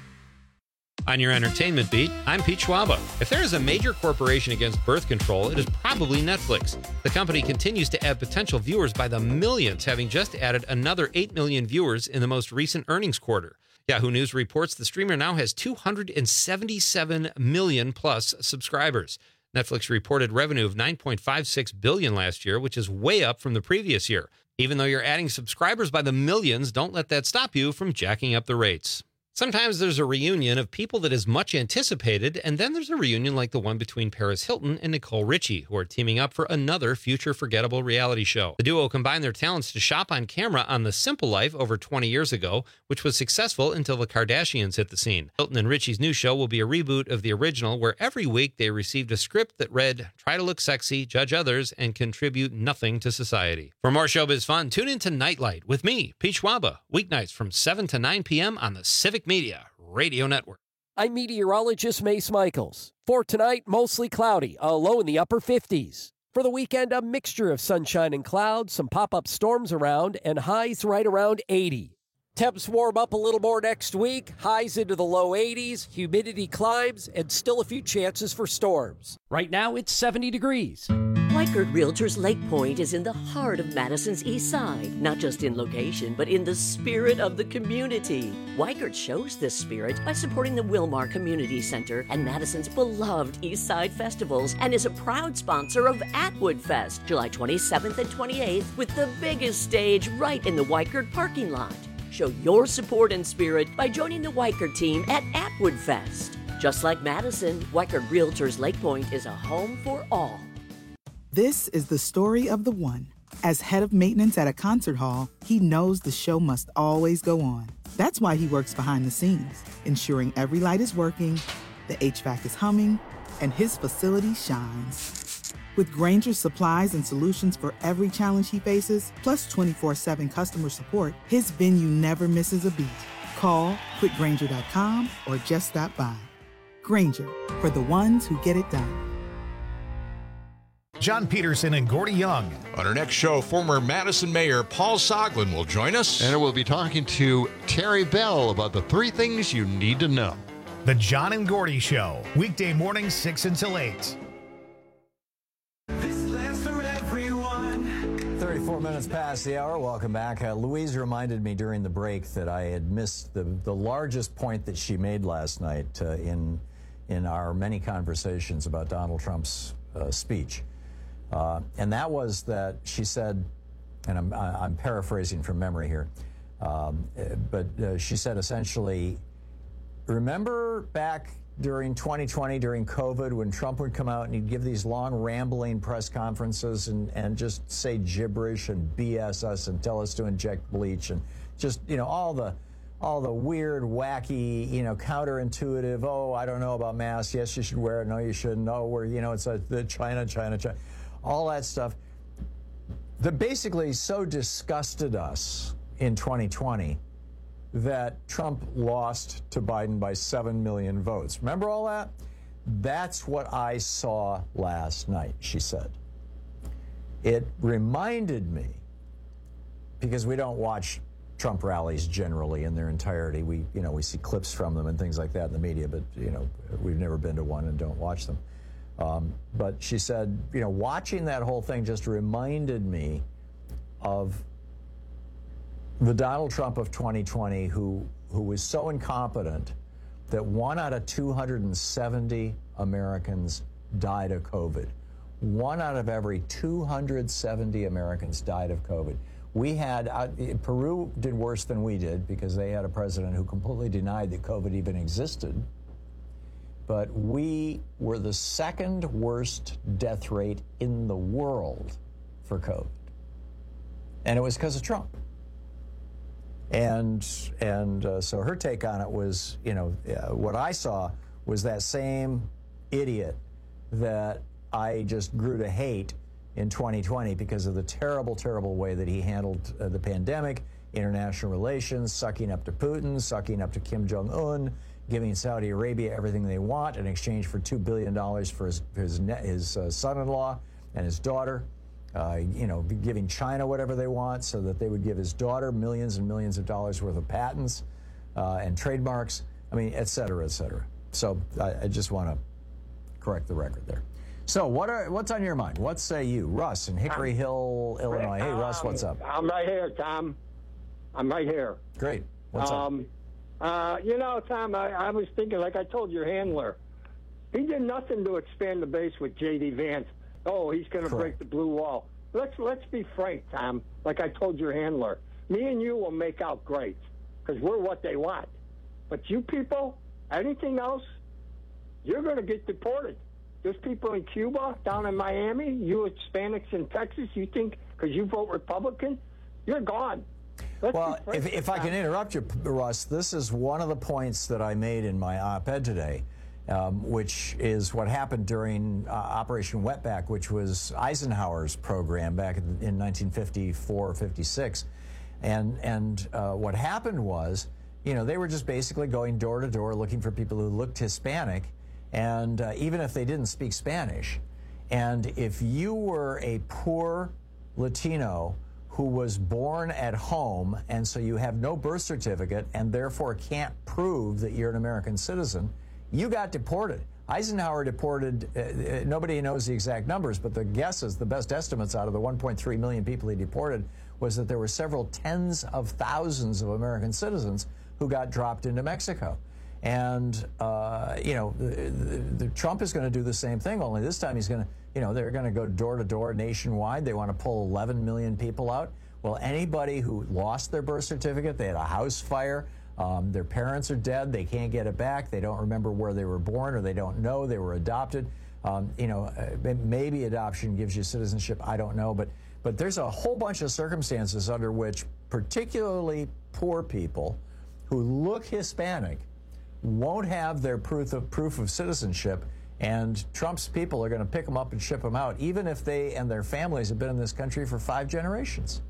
S22: On your entertainment beat, I'm Pete Schwaba. If there is a major corporation against birth control, it is probably Netflix. The company continues to add potential viewers by the millions, having just added another eight million viewers in the most recent earnings quarter. Yahoo News reports the streamer now has two hundred seventy-seven million plus subscribers. Netflix reported revenue of nine point five six billion dollars last year, which is way up from the previous year. Even though you're adding subscribers by the millions, don't let that stop you from jacking up the rates. Sometimes there's a reunion of people that is much anticipated, and then there's a reunion like the one between Paris Hilton and Nicole Richie, who are teaming up for another future forgettable reality show. The duo combined their talents to shop on camera on The Simple Life over twenty years ago, which was successful until the Kardashians hit the scene. Hilton and Richie's new show will be a reboot of the original, where every week they received a script that read, "Try to look sexy, judge others, and contribute nothing to society." For more showbiz fun, tune in to Nightlight with me, Pete Schwaba, weeknights from seven to nine p.m. on the Civic Media Radio Network.
S11: I'm meteorologist Mace Michaels. For tonight, mostly cloudy, a low in the upper fifties. For the weekend, a mixture of sunshine and clouds, some pop-up storms around, and highs right around eighty. Temps warm up a little more next week, highs into the low eighties, humidity climbs, and still a few chances for storms. Right now, it's seventy degrees.
S5: Weichert Realtors Lake Point is in the heart of Madison's East Side, not just in location, but in the spirit of the community. Weichert shows this spirit by supporting the Wilmar Community Center and Madison's beloved East Side festivals, and is a proud sponsor of Atwood Fest, July twenty-seventh and twenty-eighth, with the biggest stage right in the Weichert parking lot. Show your support and spirit by joining the Weichert team at Atwood Fest. Just like Madison, Weichert Realtors Lake Point is a home for all.
S23: This is the story of the one. As head of maintenance at a concert hall, he knows the show must always go on. That's why he works behind the scenes, ensuring every light is working, the H V A C is humming, and his facility shines. With Grainger's supplies and solutions for every challenge he faces, plus twenty-four seven customer support, his venue never misses a beat. Call quick grainger dot com or just stop by. Grainger, for the ones who get it done.
S1: John Peterson and Gordy Young.
S4: On our next show, former Madison Mayor Paul Soglin will join us.
S6: And we'll be talking to Terry Bell about the three things you need to know.
S1: The John and Gordy Show, weekday mornings six until eight.
S15: thirty-four minutes past the hour. Welcome back. Uh, Louise reminded me during the break that I had missed the, the largest point that she made last night uh, in, in our many conversations about Donald Trump's uh, speech. Uh, and that was that she said, and I'm, I'm paraphrasing from memory here, um, but uh, she said essentially, remember back during twenty twenty, during COVID, when Trump would come out and he'd give these long, rambling press conferences and, and just say gibberish and B S us and tell us to inject bleach and just, you know, all the all the weird, wacky, you know, counterintuitive, oh, I don't know about masks. Yes, you should wear it. No, you shouldn't. No, we're, you know, it's a, the China, China, China, all that stuff that basically so disgusted us in twenty twenty that Trump lost to Biden by seven million votes. Remember all that? That's what I saw last night, she said. It reminded me, because we don't watch Trump rallies generally in their entirety. We, you know, we see clips from them and things like that in the media, but, you know, we've never been to one and don't watch them. Um, but she said, you know, watching that whole thing just reminded me of the Donald Trump of twenty twenty, who who was so incompetent that one out of two hundred seventy Americans died of COVID. One out of every two hundred seventy Americans died of COVID. We had, uh, Peru did worse than we did because they had a president who completely denied that COVID even existed. But we were the second worst death rate in the world for COVID. And it was because of Trump. And and uh, so her take on it was, you know, uh, what I saw was that same idiot that I just grew to hate in twenty twenty because of the terrible, terrible way that he handled uh, the pandemic, international relations, sucking up to Putin, sucking up to Kim Jong-un, giving Saudi Arabia everything they want in exchange for two billion dollars for his, his, his uh, son-in-law and his daughter. Uh, you know, giving China whatever they want so that they would give his daughter millions and millions of dollars worth of patents uh, and trademarks. I mean, et cetera, et cetera. So I, I just want to correct the record there. So what are what's on your mind? What say you? Russ in Hickory Hill, Illinois. Hey, Russ, what's up?
S7: I'm right here, Tom. I'm right here.
S15: Great. What's
S7: um, up? Uh, you know, Tom, I, I was thinking, like I told your handler, he did nothing to expand the base with J D Vance. Oh, he's going to break the blue wall. Let's let's be frank, Tom. Like I told your handler, me and you will make out great because we're what they want. But you people, anything else, you're going to get deported. There's people in Cuba, down in Miami, you Hispanics in Texas, you think because you vote Republican, you're gone. Let's
S15: well, if, if I can interrupt you, Russ, this is one of the points that I made in my op-ed today. Um, which is what happened during uh, Operation Wetback, which was Eisenhower's program back in, in nineteen fifty-four or fifty-six. And, and uh, what happened was, you know, they were just basically going door to door looking for people who looked Hispanic, and uh, even if they didn't speak Spanish. And if you were a poor Latino who was born at home, and so you have no birth certificate and therefore can't prove that you're an American citizen, you got deported. Eisenhower deported, uh, nobody knows the exact numbers, but the guesses, the best estimates out of the one point three million people he deported was that there were several tens of thousands of American citizens who got dropped into Mexico. And, uh, you know, the, the, the Trump is going to do the same thing, only this time he's going to, you know, they're going to go door to door nationwide. They want to pull eleven million people out. Well, anybody who lost their birth certificate, they had a house fire, Um, their parents are dead. They can't get it back. They don't remember where they were born, or they don't know they were adopted. Um, you know, uh, maybe adoption gives you citizenship. I don't know. But but there's a whole bunch of circumstances under which particularly poor people who look Hispanic won't have their proof of proof of citizenship And Trump's people are going to pick them up and ship them out, even if they and their families have been in this country for five generations.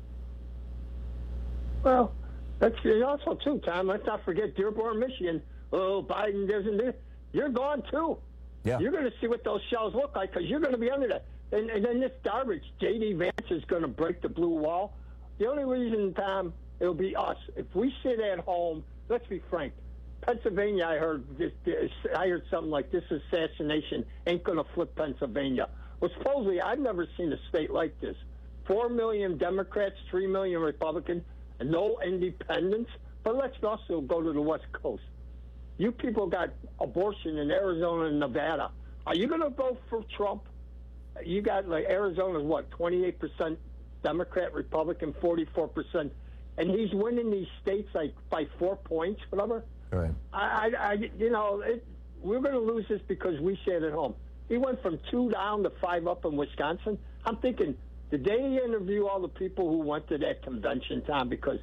S7: Well, that's also, too, Tom, let's not forget Dearborn, Michigan. Oh, Biden doesn't do it. You're gone, too.
S15: Yeah.
S7: You're going to see what those shells look like because you're going to be under that. And, and then this garbage, J D Vance is going to break the blue wall. The only reason, Tom, it'll be us. If we sit at home, let's be frank, Pennsylvania, I heard this, this, I heard something like this assassination ain't going to flip Pennsylvania. Well, supposedly, I've never seen a state like this. Four million Democrats, three million Republicans, and no independents. But let's also go to the West Coast. You people got abortion in Arizona and Nevada. Are you going to vote for Trump? You got, like, Arizona's what, twenty-eight percent Democrat, Republican, forty-four percent. And he's winning these states, like, by four points, whatever.
S15: Right.
S7: I, I, I you know, it, we're going to lose this because we sat at home. He went from two down to five up in Wisconsin. I'm thinking, did they interview all the people who went to that convention, Tom? Because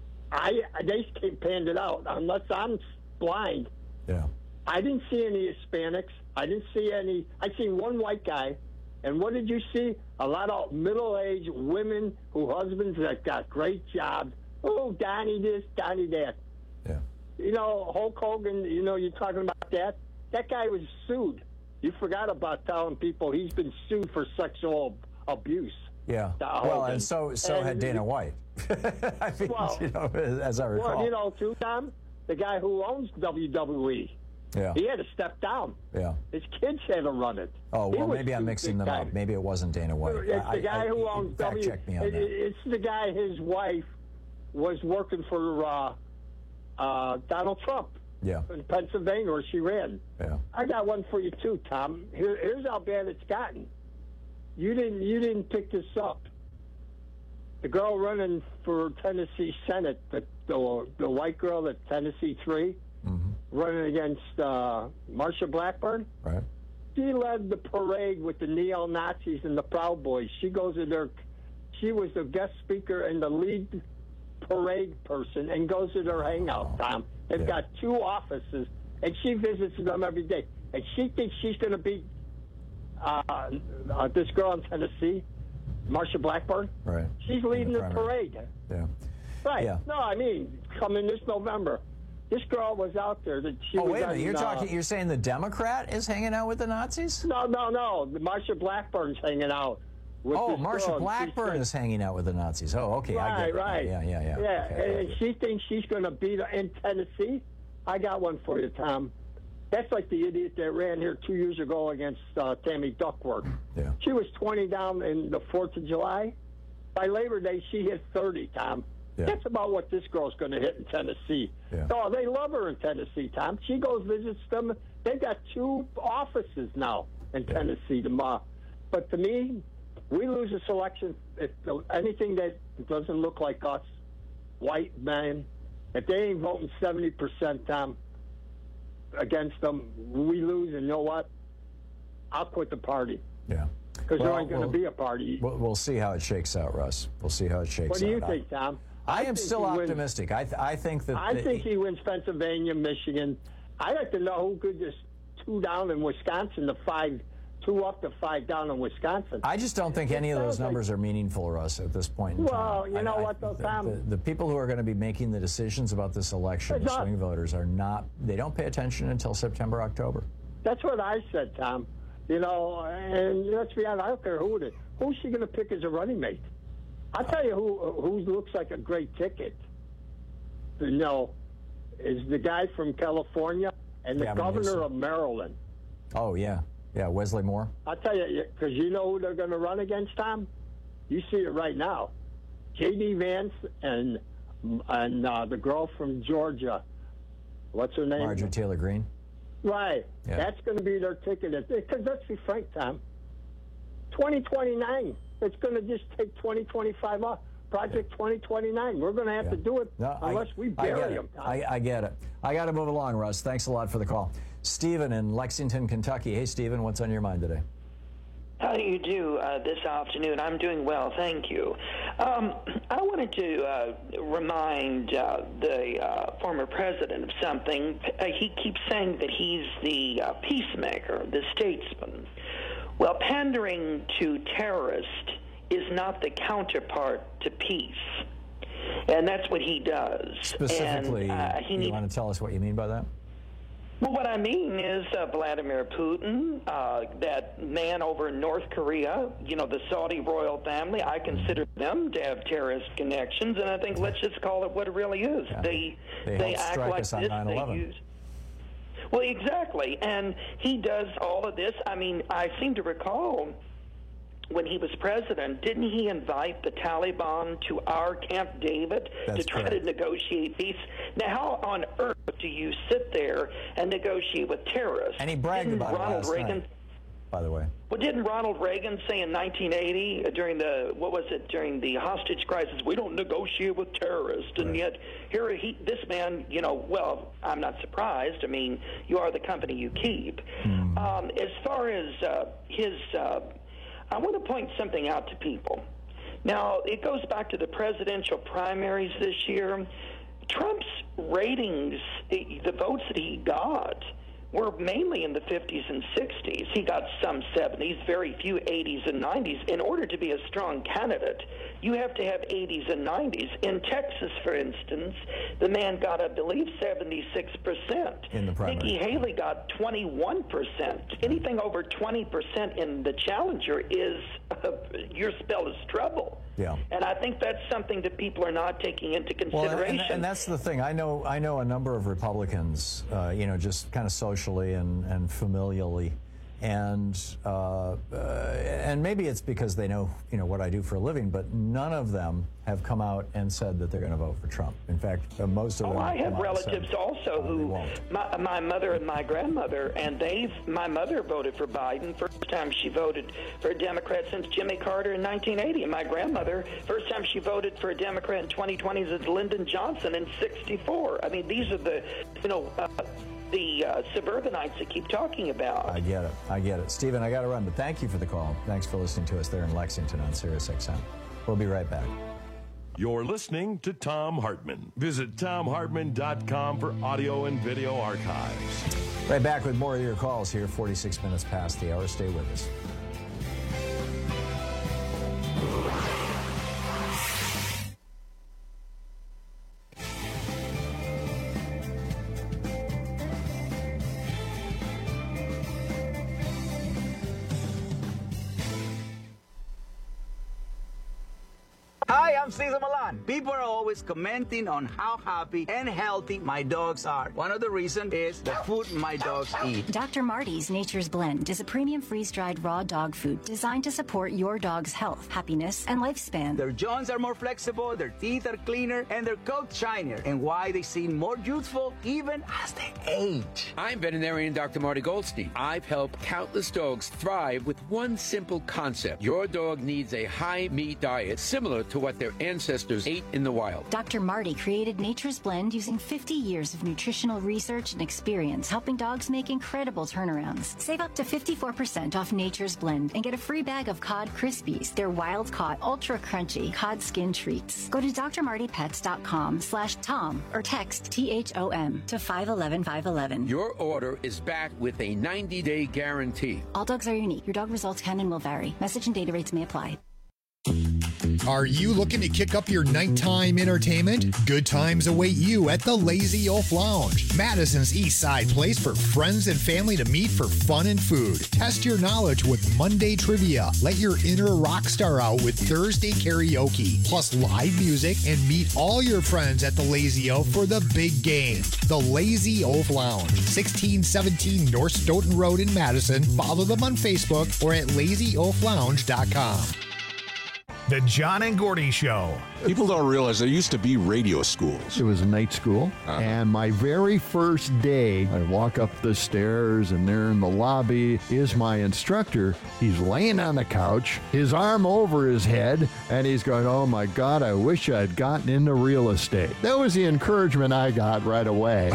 S7: I they came panned it out. Unless I'm blind.
S15: Yeah.
S7: I didn't see any Hispanics. I didn't see any. I seen one white guy. And what did you see? A lot of middle-aged women who husbands that got great jobs. Oh, Donnie this, Donnie that.
S15: Yeah.
S7: You know, Hulk Hogan, you know, you're talking about that. That guy was sued. You forgot about telling people he's been sued for sexual abuse.
S15: Yeah. Well, and so so
S7: and,
S15: had Dana White. I mean,
S7: well,
S15: you know, as I recall.
S7: Well, you know, too, Tom, the guy who owns W W E.
S15: Yeah.
S7: He had to step down.
S15: Yeah.
S7: His kids had to run it.
S15: Oh, well,
S7: He
S15: maybe I'm
S7: was
S15: mixing them
S7: big
S15: up.
S7: time.
S15: Maybe it wasn't Dana White.
S7: It's
S15: I,
S7: the guy
S15: I,
S7: who
S15: I,
S7: owns
S15: fact
S7: W.
S15: check me on
S7: it,
S15: that.
S7: It's the guy. His wife was working for uh, uh, Donald Trump.
S15: Yeah.
S7: In Pennsylvania, where she ran.
S15: Yeah.
S7: I got one for you too, Tom. Here, here's how bad it's gotten. You didn't. You didn't pick this up. The girl running for Tennessee Senate, the the, the white girl at Tennessee three,
S15: mm-hmm.
S7: running against uh, Marsha Blackburn.
S15: Right.
S7: She led the parade with the neo-Nazis and the Proud Boys. She goes to their, she was the guest speaker and the lead parade person and goes to their hangout, Tom. They've
S15: Yeah.
S7: got two offices, and she visits them every day. And she thinks she's going to beat uh, uh, this girl in Tennessee, Marsha Blackburn.
S15: Right.
S7: She's leading the
S15: primary.
S7: parade.
S15: Yeah.
S7: Right.
S15: Yeah.
S7: No, I mean, coming this November. This girl was out there. That she
S15: Oh,
S7: was
S15: wait a minute.
S7: on,
S15: You're
S7: uh,
S15: talking. You're saying the Democrat is hanging out with the Nazis?
S7: No, no, no. The Marsha Blackburn's hanging out with
S15: Oh,
S7: this girl,
S15: Marsha
S7: and
S15: Blackburn
S7: she's-
S15: is hanging out with the Nazis. Oh, okay. I
S7: Right,
S15: get it.
S7: right.
S15: Yeah, yeah, yeah.
S7: Yeah,
S15: Okay.
S7: and she thinks she's going to beat her in Tennessee. I got one for you, Tom. That's like the idiot that ran here two years ago against uh, Tammy Duckworth.
S15: Yeah.
S7: She was twenty down in the fourth of July. By Labor Day, she hit thirty, Tom.
S15: Yeah.
S7: That's about what this girl's going to hit in Tennessee.
S15: Yeah.
S7: Oh, they love her in Tennessee, Tom. She goes visits them. They've got two offices now in Tennessee. Tomorrow. But to me, we lose a selection. If anything that doesn't look like us, white men, if they ain't voting seventy percent, Tom, against them, we lose. And you know what? I'll quit the party.
S15: Yeah.
S7: Because
S15: Well,
S7: there ain't going to
S15: we'll-
S7: be a party.
S15: We'll, we'll see how it shakes out, Russ. We'll see how it shakes out.
S7: What do you
S15: I-
S7: think, Tom?
S15: I, am
S7: think
S15: still
S7: he wins.
S15: optimistic. I, th- I think that.
S7: I
S15: the-
S7: think he wins Pennsylvania, Michigan. I'd like to know who could just two down in Wisconsin to five, two up to five down in Wisconsin.
S15: I just don't think any of those numbers are meaningful, Russ, at this point in time.
S7: Well, you know
S15: I- I-
S7: what, though,
S15: the-
S7: Tom?
S15: The, the people who are going to be making the decisions about this election,
S7: It's
S15: the
S7: not-
S15: swing voters, are not. They don't pay attention until September, October.
S7: That's what I said, Tom. You know, and let's be honest, I don't care who it is. Who's she going to pick as a running mate? I'll tell you who who looks like a great ticket. You know, is the guy from California and the
S15: Gavin
S7: governor
S15: Newsom.
S7: of Maryland.
S15: Oh yeah, yeah, Wesley Moore.
S7: I'll tell you, because you know who they're going to run against, Tom? You see it right now. J D Vance and and uh, the girl from Georgia. What's her name?
S15: Marjorie Taylor Greene.
S7: Right.
S15: Yeah.
S7: That's going to be their ticket. Because let's be frank, Tom. twenty twenty-nine. It's going to just take twenty twenty-five off. Project twenty twenty-nine. We're going to have
S15: Yeah.
S7: to do it
S15: No, I-
S7: unless we
S15: I
S7: bury
S15: get it.
S7: them. Tom.
S15: I, I get it. I got to move along, Russ. Thanks a lot for the call. Stephen in Lexington, Kentucky. Hey, Stephen, what's on your mind today?
S9: How do you do uh, this afternoon? I'm doing well, thank you. Um, I wanted to uh, remind uh, the uh, former president of something. Uh, he keeps saying that he's the uh, peacemaker, the statesman. Well, pandering to terrorists is not the counterpart to peace. And that's what he does.
S15: Specifically,
S9: and, uh, he
S15: you
S9: needs-
S15: want to tell us what you mean by that?
S9: Well, what I mean is uh, Vladimir Putin, uh, that man over in North Korea, you know, the Saudi royal family, I consider them to have terrorist connections, and I think let's just call it what it really is.
S15: Yeah.
S9: They
S15: They,
S9: they
S15: helped
S9: act
S15: strike
S9: like
S15: us on
S9: this.
S15: nine
S9: They
S15: eleven.
S9: use. Well, exactly, and he does all of this. I mean, I seem to recall when he was president, didn't he invite the Taliban to our Camp David
S15: That's
S9: to try
S15: correct.
S9: to negotiate peace? Now, how on earth do you sit there and negotiate with terrorists?
S15: And he bragged
S9: didn't
S15: about it
S9: Ronald
S15: last
S9: Reagan,
S15: night, by the way.
S9: Well, didn't Ronald Reagan say in nineteen eighty uh, during the what was it during the hostage crisis, we don't negotiate with terrorists, and yet here he, this man, you know, well, I'm not surprised. I mean, you are the company you keep.
S15: Hmm.
S9: Um, as far as uh, his. Uh, I want to point something out to people. Now, it goes back to the presidential primaries this year. Trump's ratings, the votes that he got, were mainly in the fifties and sixties. He got some seventies, very few eighties and nineties. In order to be a strong candidate, you have to have eighties and nineties. In Texas, for instance, the man got, I believe, seventy-six percent.
S15: In the primary.
S9: Nikki Haley got twenty-one percent. Anything over twenty percent in the challenger is, uh, your spell is trouble.
S15: Yeah.
S9: And I think that's something that people are not taking into
S15: Well,
S9: consideration.
S15: and, and that's the thing. I know I know a number of Republicans, uh, you know, just kind of socially and, and familially. And uh, uh, and maybe it's because they know, you know, what I do for a living, but none of them have come out and said that they're going to vote for Trump. In fact, uh, most of
S9: Oh,
S15: them
S9: I have
S15: come out and said,
S9: relatives also who, my, my mother and my grandmother, and they've, my mother voted for Biden. First time she voted for a Democrat since Jimmy Carter in nineteen eighty. And my grandmother, first time she voted for a Democrat in twenty twenty is Lyndon Johnson in sixty-four. I mean, these are the, you know, uh, the uh, suburbanites that keep talking about.
S15: I get it. I get it. Stephen, I got to run, but thank you for the call. Thanks for listening to us there in Lexington on Sirius X M. We'll be right back.
S14: You're listening to Thom Hartmann. Visit Thom Hartmann dot com for audio and video archives.
S15: Right back with more of your calls here, forty-six minutes past the hour. Stay with us.
S10: Hi, I'm Cesar Milan. People are always commenting on how happy and healthy my dogs are. One of the reasons is the food my dogs eat.
S13: Doctor Marty's Nature's Blend is a premium freeze-dried raw dog food designed to support your dog's health, happiness, and lifespan.
S10: Their jaws are more flexible, their teeth are cleaner, and their coats shinier. And why they seem more youthful even as they age.
S24: I'm veterinarian Doctor Marty Goldstein. I've helped countless dogs thrive with one simple concept. Your dog needs a high-meat diet similar to what their ancestors ate in the wild.
S13: Doctor Marty created Nature's Blend using fifty years of nutritional research and experience, helping dogs make incredible turnarounds. Save up to fifty-four percent off Nature's Blend and get a free bag of Cod Krispies. They're wild-caught, ultra-crunchy cod skin treats. Go to D R Marty Pets dot com slash Tom or text T H O M to five one one five one one.
S24: Your order is backed with a ninety-day guarantee.
S13: All dogs are unique. Your dog results can and will vary. Message and data rates may apply.
S25: Are you looking to kick up your nighttime entertainment? Good times await you at the Lazy Oaf Lounge, Madison's East Side place for friends and family to meet for fun and food. Test your knowledge with Monday trivia. Let your inner rock star out with Thursday karaoke, plus live music, and meet all your friends at the Lazy Oaf for the big game. The Lazy Oaf Lounge, sixteen seventeen North Stoughton Road in Madison. Follow them on Facebook or at lazy oaf lounge dot com.
S1: The John and Gordy Show.
S16: People don't realize there used to be radio schools.
S17: It was a night school, uh-huh. and my very first day, I walk up the stairs, and there in the lobby is my instructor. He's laying on the couch, his arm over his head, and he's going, oh my God, I wish I'd gotten into real estate. That was the encouragement I got right away.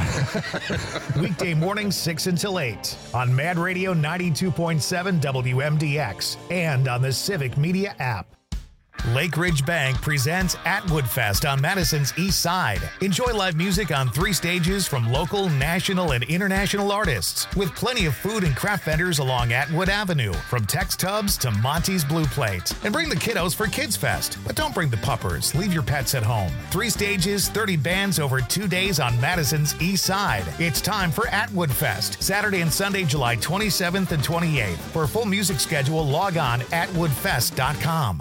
S1: Weekday mornings, six until eight, on Mad Radio ninety-two point seven W M D X, and on the Civic Media app. Lake Ridge Bank presents Atwood Fest on Madison's East Side. Enjoy live music on three stages from local, national, and international artists, with plenty of food and craft vendors along Atwood Avenue, from Tex Tubs to Monty's Blue Plate. And bring the kiddos for Kids Fest, but don't bring the puppers. Leave your pets at home. Three stages, thirty bands over two days on Madison's East Side. It's time for Atwood Fest, Saturday and Sunday, July twenty-seventh and twenty-eighth. For a full music schedule, log on atwood fest dot com.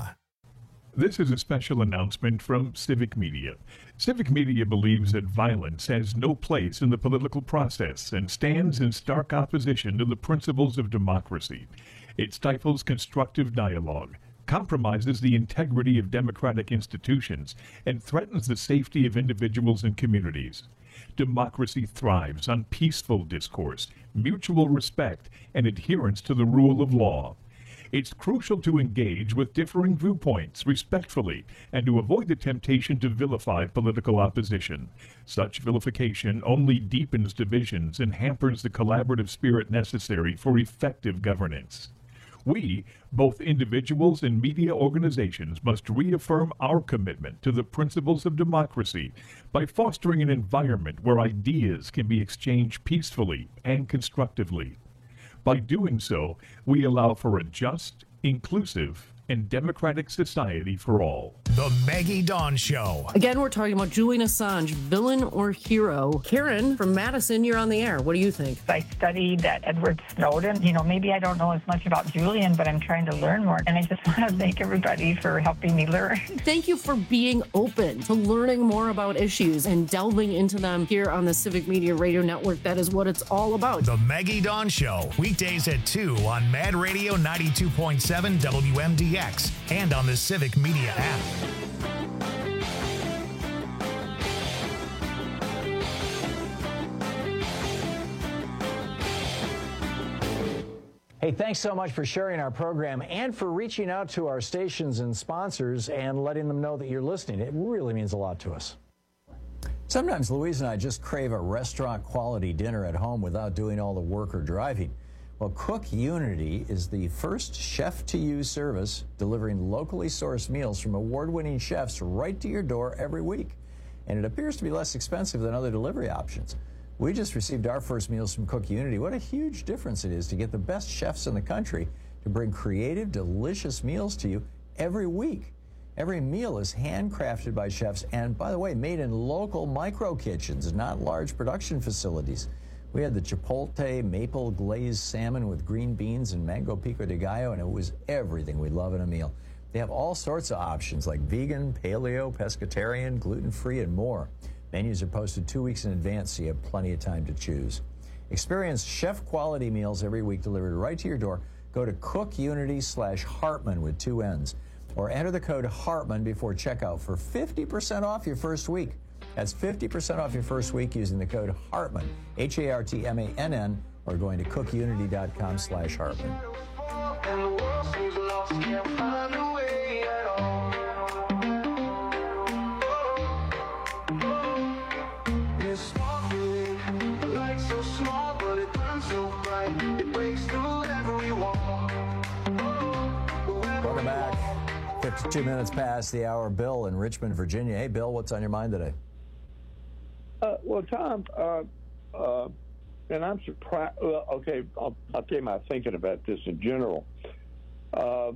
S18: This is a special announcement from Civic Media. Civic Media believes that violence has no place in the political process and stands in stark opposition to the principles of democracy. It stifles constructive dialogue, compromises the integrity of democratic institutions, and threatens the safety of individuals and communities. Democracy thrives on peaceful discourse, mutual respect, and adherence to the rule of law. It's crucial to engage with differing viewpoints respectfully and to avoid the temptation to vilify political opposition. Such vilification only deepens divisions and hampers the collaborative spirit necessary for effective governance. We, both individuals and media organizations, must reaffirm our commitment to the principles of democracy by fostering an environment where ideas can be exchanged peacefully and constructively. By doing so, we allow for a just, inclusive, and democratic society for all.
S1: The Maggie Dawn Show.
S19: Again, we're talking about Julian Assange, villain or hero. Karen from Madison, you're on the air. What do you think?
S20: I studied that Edward Snowden. You know, maybe I don't know as much about Julian, but I'm trying to learn more. And I just want to thank everybody for helping me learn.
S19: Thank you for being open to learning more about issues and delving into them here on the Civic Media Radio Network. That is what it's all about.
S1: The Maggie Dawn Show, weekdays at two on Mad Radio ninety-two point seven W M D X and on the Civic Media app.
S15: Hey, thanks so much for sharing our program and for reaching out to our stations and sponsors and letting them know that you're listening. It really means a lot to us. Sometimes Louise and I just crave a restaurant-quality dinner at home without doing all the work or driving. Well, Cook Unity is the first chef-to-you service delivering locally sourced meals from award-winning chefs right to your door every week. And it appears to be less expensive than other delivery options. We just received our first meals from Cook Unity. What a huge difference it is to get the best chefs in the country to bring creative, delicious meals to you every week. Every meal is handcrafted by chefs and, by the way, made in local micro kitchens, not large production facilities. We had the Chipotle maple glazed salmon with green beans and mango pico de gallo, and it was everything we love in a meal. They have all sorts of options like vegan, paleo, pescatarian, gluten-free, and more. Menus are posted two weeks in advance, so you have plenty of time to choose. Experience chef-quality meals every week delivered right to your door. Go to cookunity slash Hartman with two N's, or enter the code Hartman before checkout for fifty percent off your first week. That's fifty percent off your first week using the code Hartman, H A R T M A N N, or going to cookunity.com slash Hartman. Welcome back. fifty-two minutes past the hour. Bill in Richmond, Virginia. Hey, Bill, what's on your mind today?
S26: Uh, well, Tom, uh, uh, and I'm surprised. Well, okay, I'll, I'll tell you my thinking about this in general. Uh,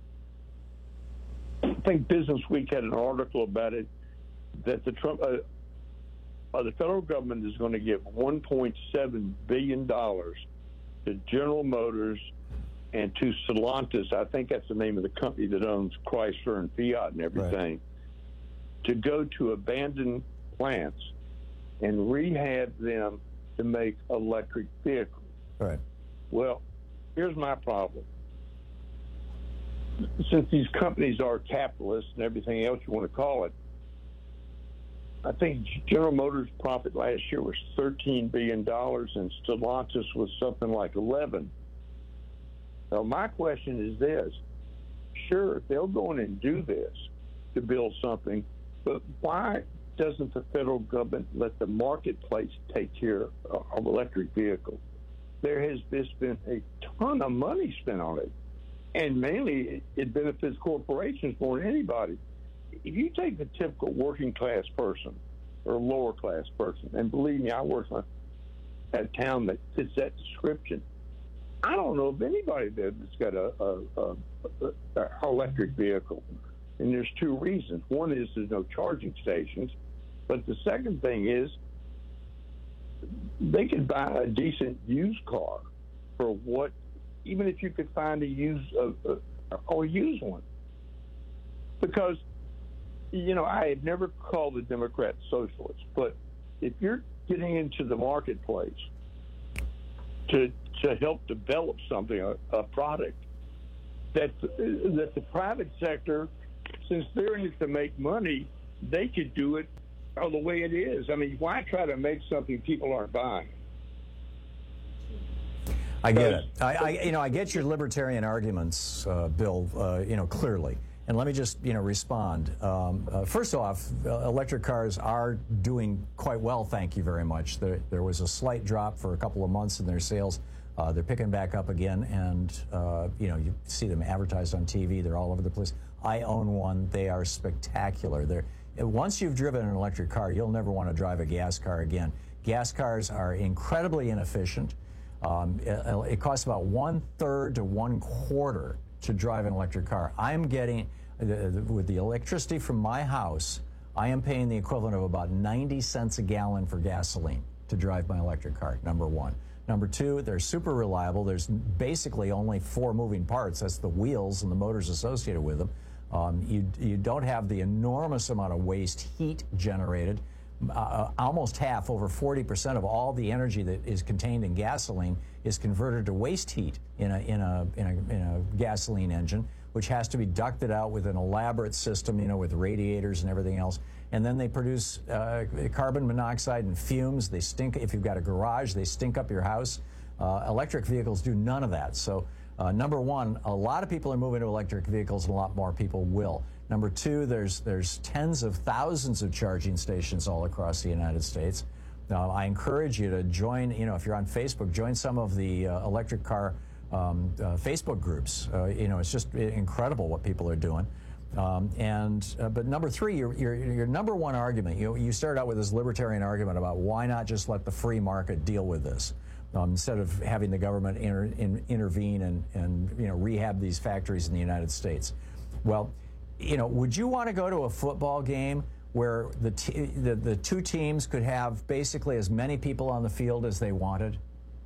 S26: I think Business Week had an article about it that the Trump, uh, uh, the federal government is going to give one point seven billion dollars to General Motors and to Stellantis. I think that's the name of the company that owns Chrysler and Fiat and everything, right, to go to abandoned plants and rehab them to make electric vehicles.
S15: Right.
S26: Well, here's my problem. since these companies are capitalists and everything else you want to call it, I think General Motors' profit last year was thirteen billion dollars and Stellantis was something like eleven. So my question is this. Sure, they'll go in and do this to build something, but why doesn't the federal government let the marketplace take care of electric vehicles? There has just been a ton of money spent on it, and mainly it benefits corporations more than anybody. If you take the typical working class person or lower class person, and believe me, I work in a town that fits that description, I don't know of anybody there that's got a, a, a, a, a electric vehicle. And there's two reasons. One is there's no charging stations, but the second thing is they could buy a decent used car for what, even if you could find a used uh, uh, or use one. Because, you know, I have never called the Democrats socialists, but if you're getting into the marketplace to to help develop something, a, a product, that that the private sector, since they're in it to make money, they could do it all the way it is. I mean, why try to make something people aren't buying?
S15: I get it. I, I you know, I get your libertarian arguments, uh, Bill. Uh, you know, clearly. And let me just, you know, respond. Um, uh, first off, uh, electric cars are doing quite well, thank you very much. There, there was a slight drop for a couple of months in their sales. Uh, they're picking back up again, and, uh, you know, you see them advertised on T V. They're all over the place. I own one. They are spectacular. They're, once you've driven an electric car, you'll never want to drive a gas car again. Gas cars are incredibly inefficient. Um, it, it costs about one-third to one-quarter to drive an electric car. I'm getting, the, the, with the electricity from my house, I am paying the equivalent of about ninety cents a gallon for gasoline to drive my electric car, number one. Number two, they're super reliable. There's basically only four moving parts. That's the wheels and the motors associated with them. Um, you, you don't have the enormous amount of waste heat generated. Uh, almost half, over forty percent of all the energy that is contained in gasoline is converted to waste heat in a, in a, in a, in a gasoline engine, which has to be ducted out with an elaborate system, you know, with radiators and everything else. And then they produce uh, carbon monoxide and fumes. They stink. If you've got a garage, they stink up your house. Uh, electric vehicles do none of that. So, uh, number one, a lot of people are moving to electric vehicles, and a lot more people will. Number two, there's there's tens of thousands of charging stations all across the United States. Uh, I encourage you to join, you know, if you're on Facebook, join some of the uh, electric car um, uh, Facebook groups. Uh, you know, it's just incredible what people are doing. Um, and uh, but number three, your, your your number one argument, you you started out with this libertarian argument about why not just let the free market deal with this um, instead of having the government inter, in, intervene and and you know rehab these factories in the United States. Well, you know, would you want to go to a football game where the t the, the two teams could have basically as many people on the field as they wanted?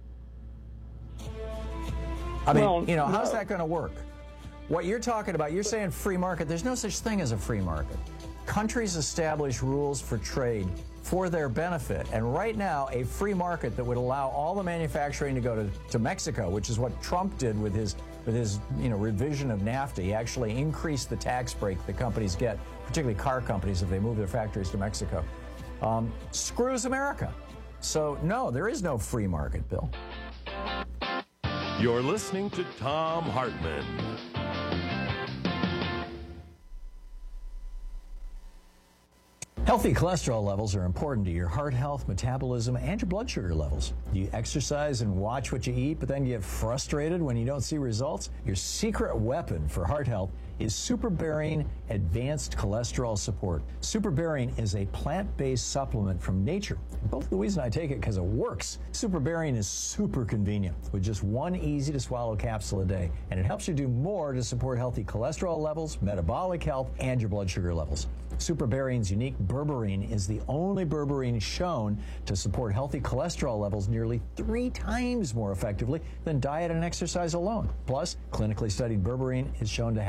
S15: I mean, well, you know, no. How's that going to work? What you're talking about, you're saying free market. There's no such thing as a free market. Countries establish rules for trade for their benefit. And right now, a free market that would allow all the manufacturing to go to, to Mexico, which is what Trump did with his with his you know revision of NAFTA. He actually increased the tax break that companies get, particularly car companies, if they move their factories to Mexico. Um, screws America. So no, there is no free market, Bill.
S14: You're listening to Thom Hartmann.
S15: Healthy cholesterol levels are important to your heart health, metabolism, and your blood sugar levels. Do you exercise and watch what you eat, but then get frustrated when you don't see results? Your secret weapon for heart health is SuperBarian Advanced Cholesterol Support. SuperBarian is a plant-based supplement from nature. Both Louise and I take it because it works. SuperBarian is super convenient with just one easy-to-swallow capsule a day, and it helps you do more to support healthy cholesterol levels, metabolic health, and your blood sugar levels. SuperBarian's unique berberine is the only berberine shown to support healthy cholesterol levels nearly three times more effectively than diet and exercise alone. Plus, clinically studied berberine is shown to have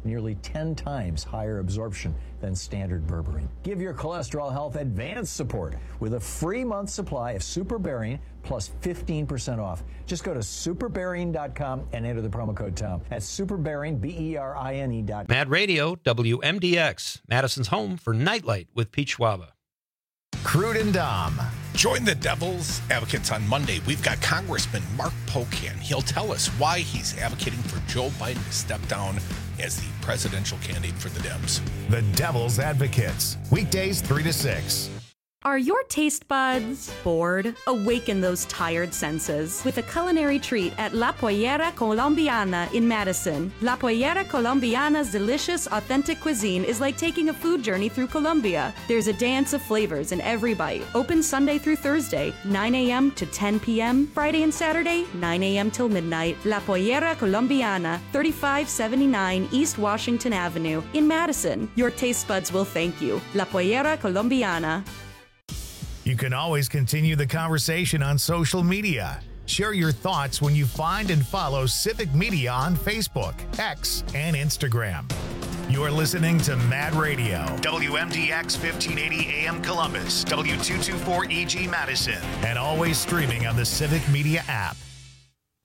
S15: nearly ten times higher absorption than standard berberine. Give your cholesterol health advanced support with a free month supply of Superberine plus fifteen percent off. Just go to superberine dot com and enter the promo code Tom. That's Superberine, B E R I N E dot com.
S2: Mad Radio, W M D X, Madison's home for Nightlight with Pete Schwaba.
S1: Crude and Dom.
S3: Join the Devil's Advocates on Monday. We've got Congressman Mark Pocan. He'll tell us why he's advocating for Joe Biden to step down as the presidential candidate for the Dems.
S1: The Devil's Advocates. Weekdays three to six.
S8: Are your taste buds bored? Awaken those tired senses with a culinary treat at La Pollera Colombiana in Madison. La Pollera Colombiana's delicious, authentic cuisine is like taking a food journey through Colombia. There's a dance of flavors in every bite. Open Sunday through Thursday, nine a.m. to ten p.m. Friday and Saturday, nine a.m. till midnight. La Pollera Colombiana, thirty-five seventy-nine East Washington Avenue in Madison. Your taste buds will thank you. La Pollera Colombiana.
S1: You can always continue the conversation on social media. Share your thoughts when you find and follow Civic Media on Facebook, X, and Instagram. You're listening to Mad Radio, W M D X fifteen eighty A M Columbus, W two twenty-four E G Madison, and always streaming on the Civic Media app.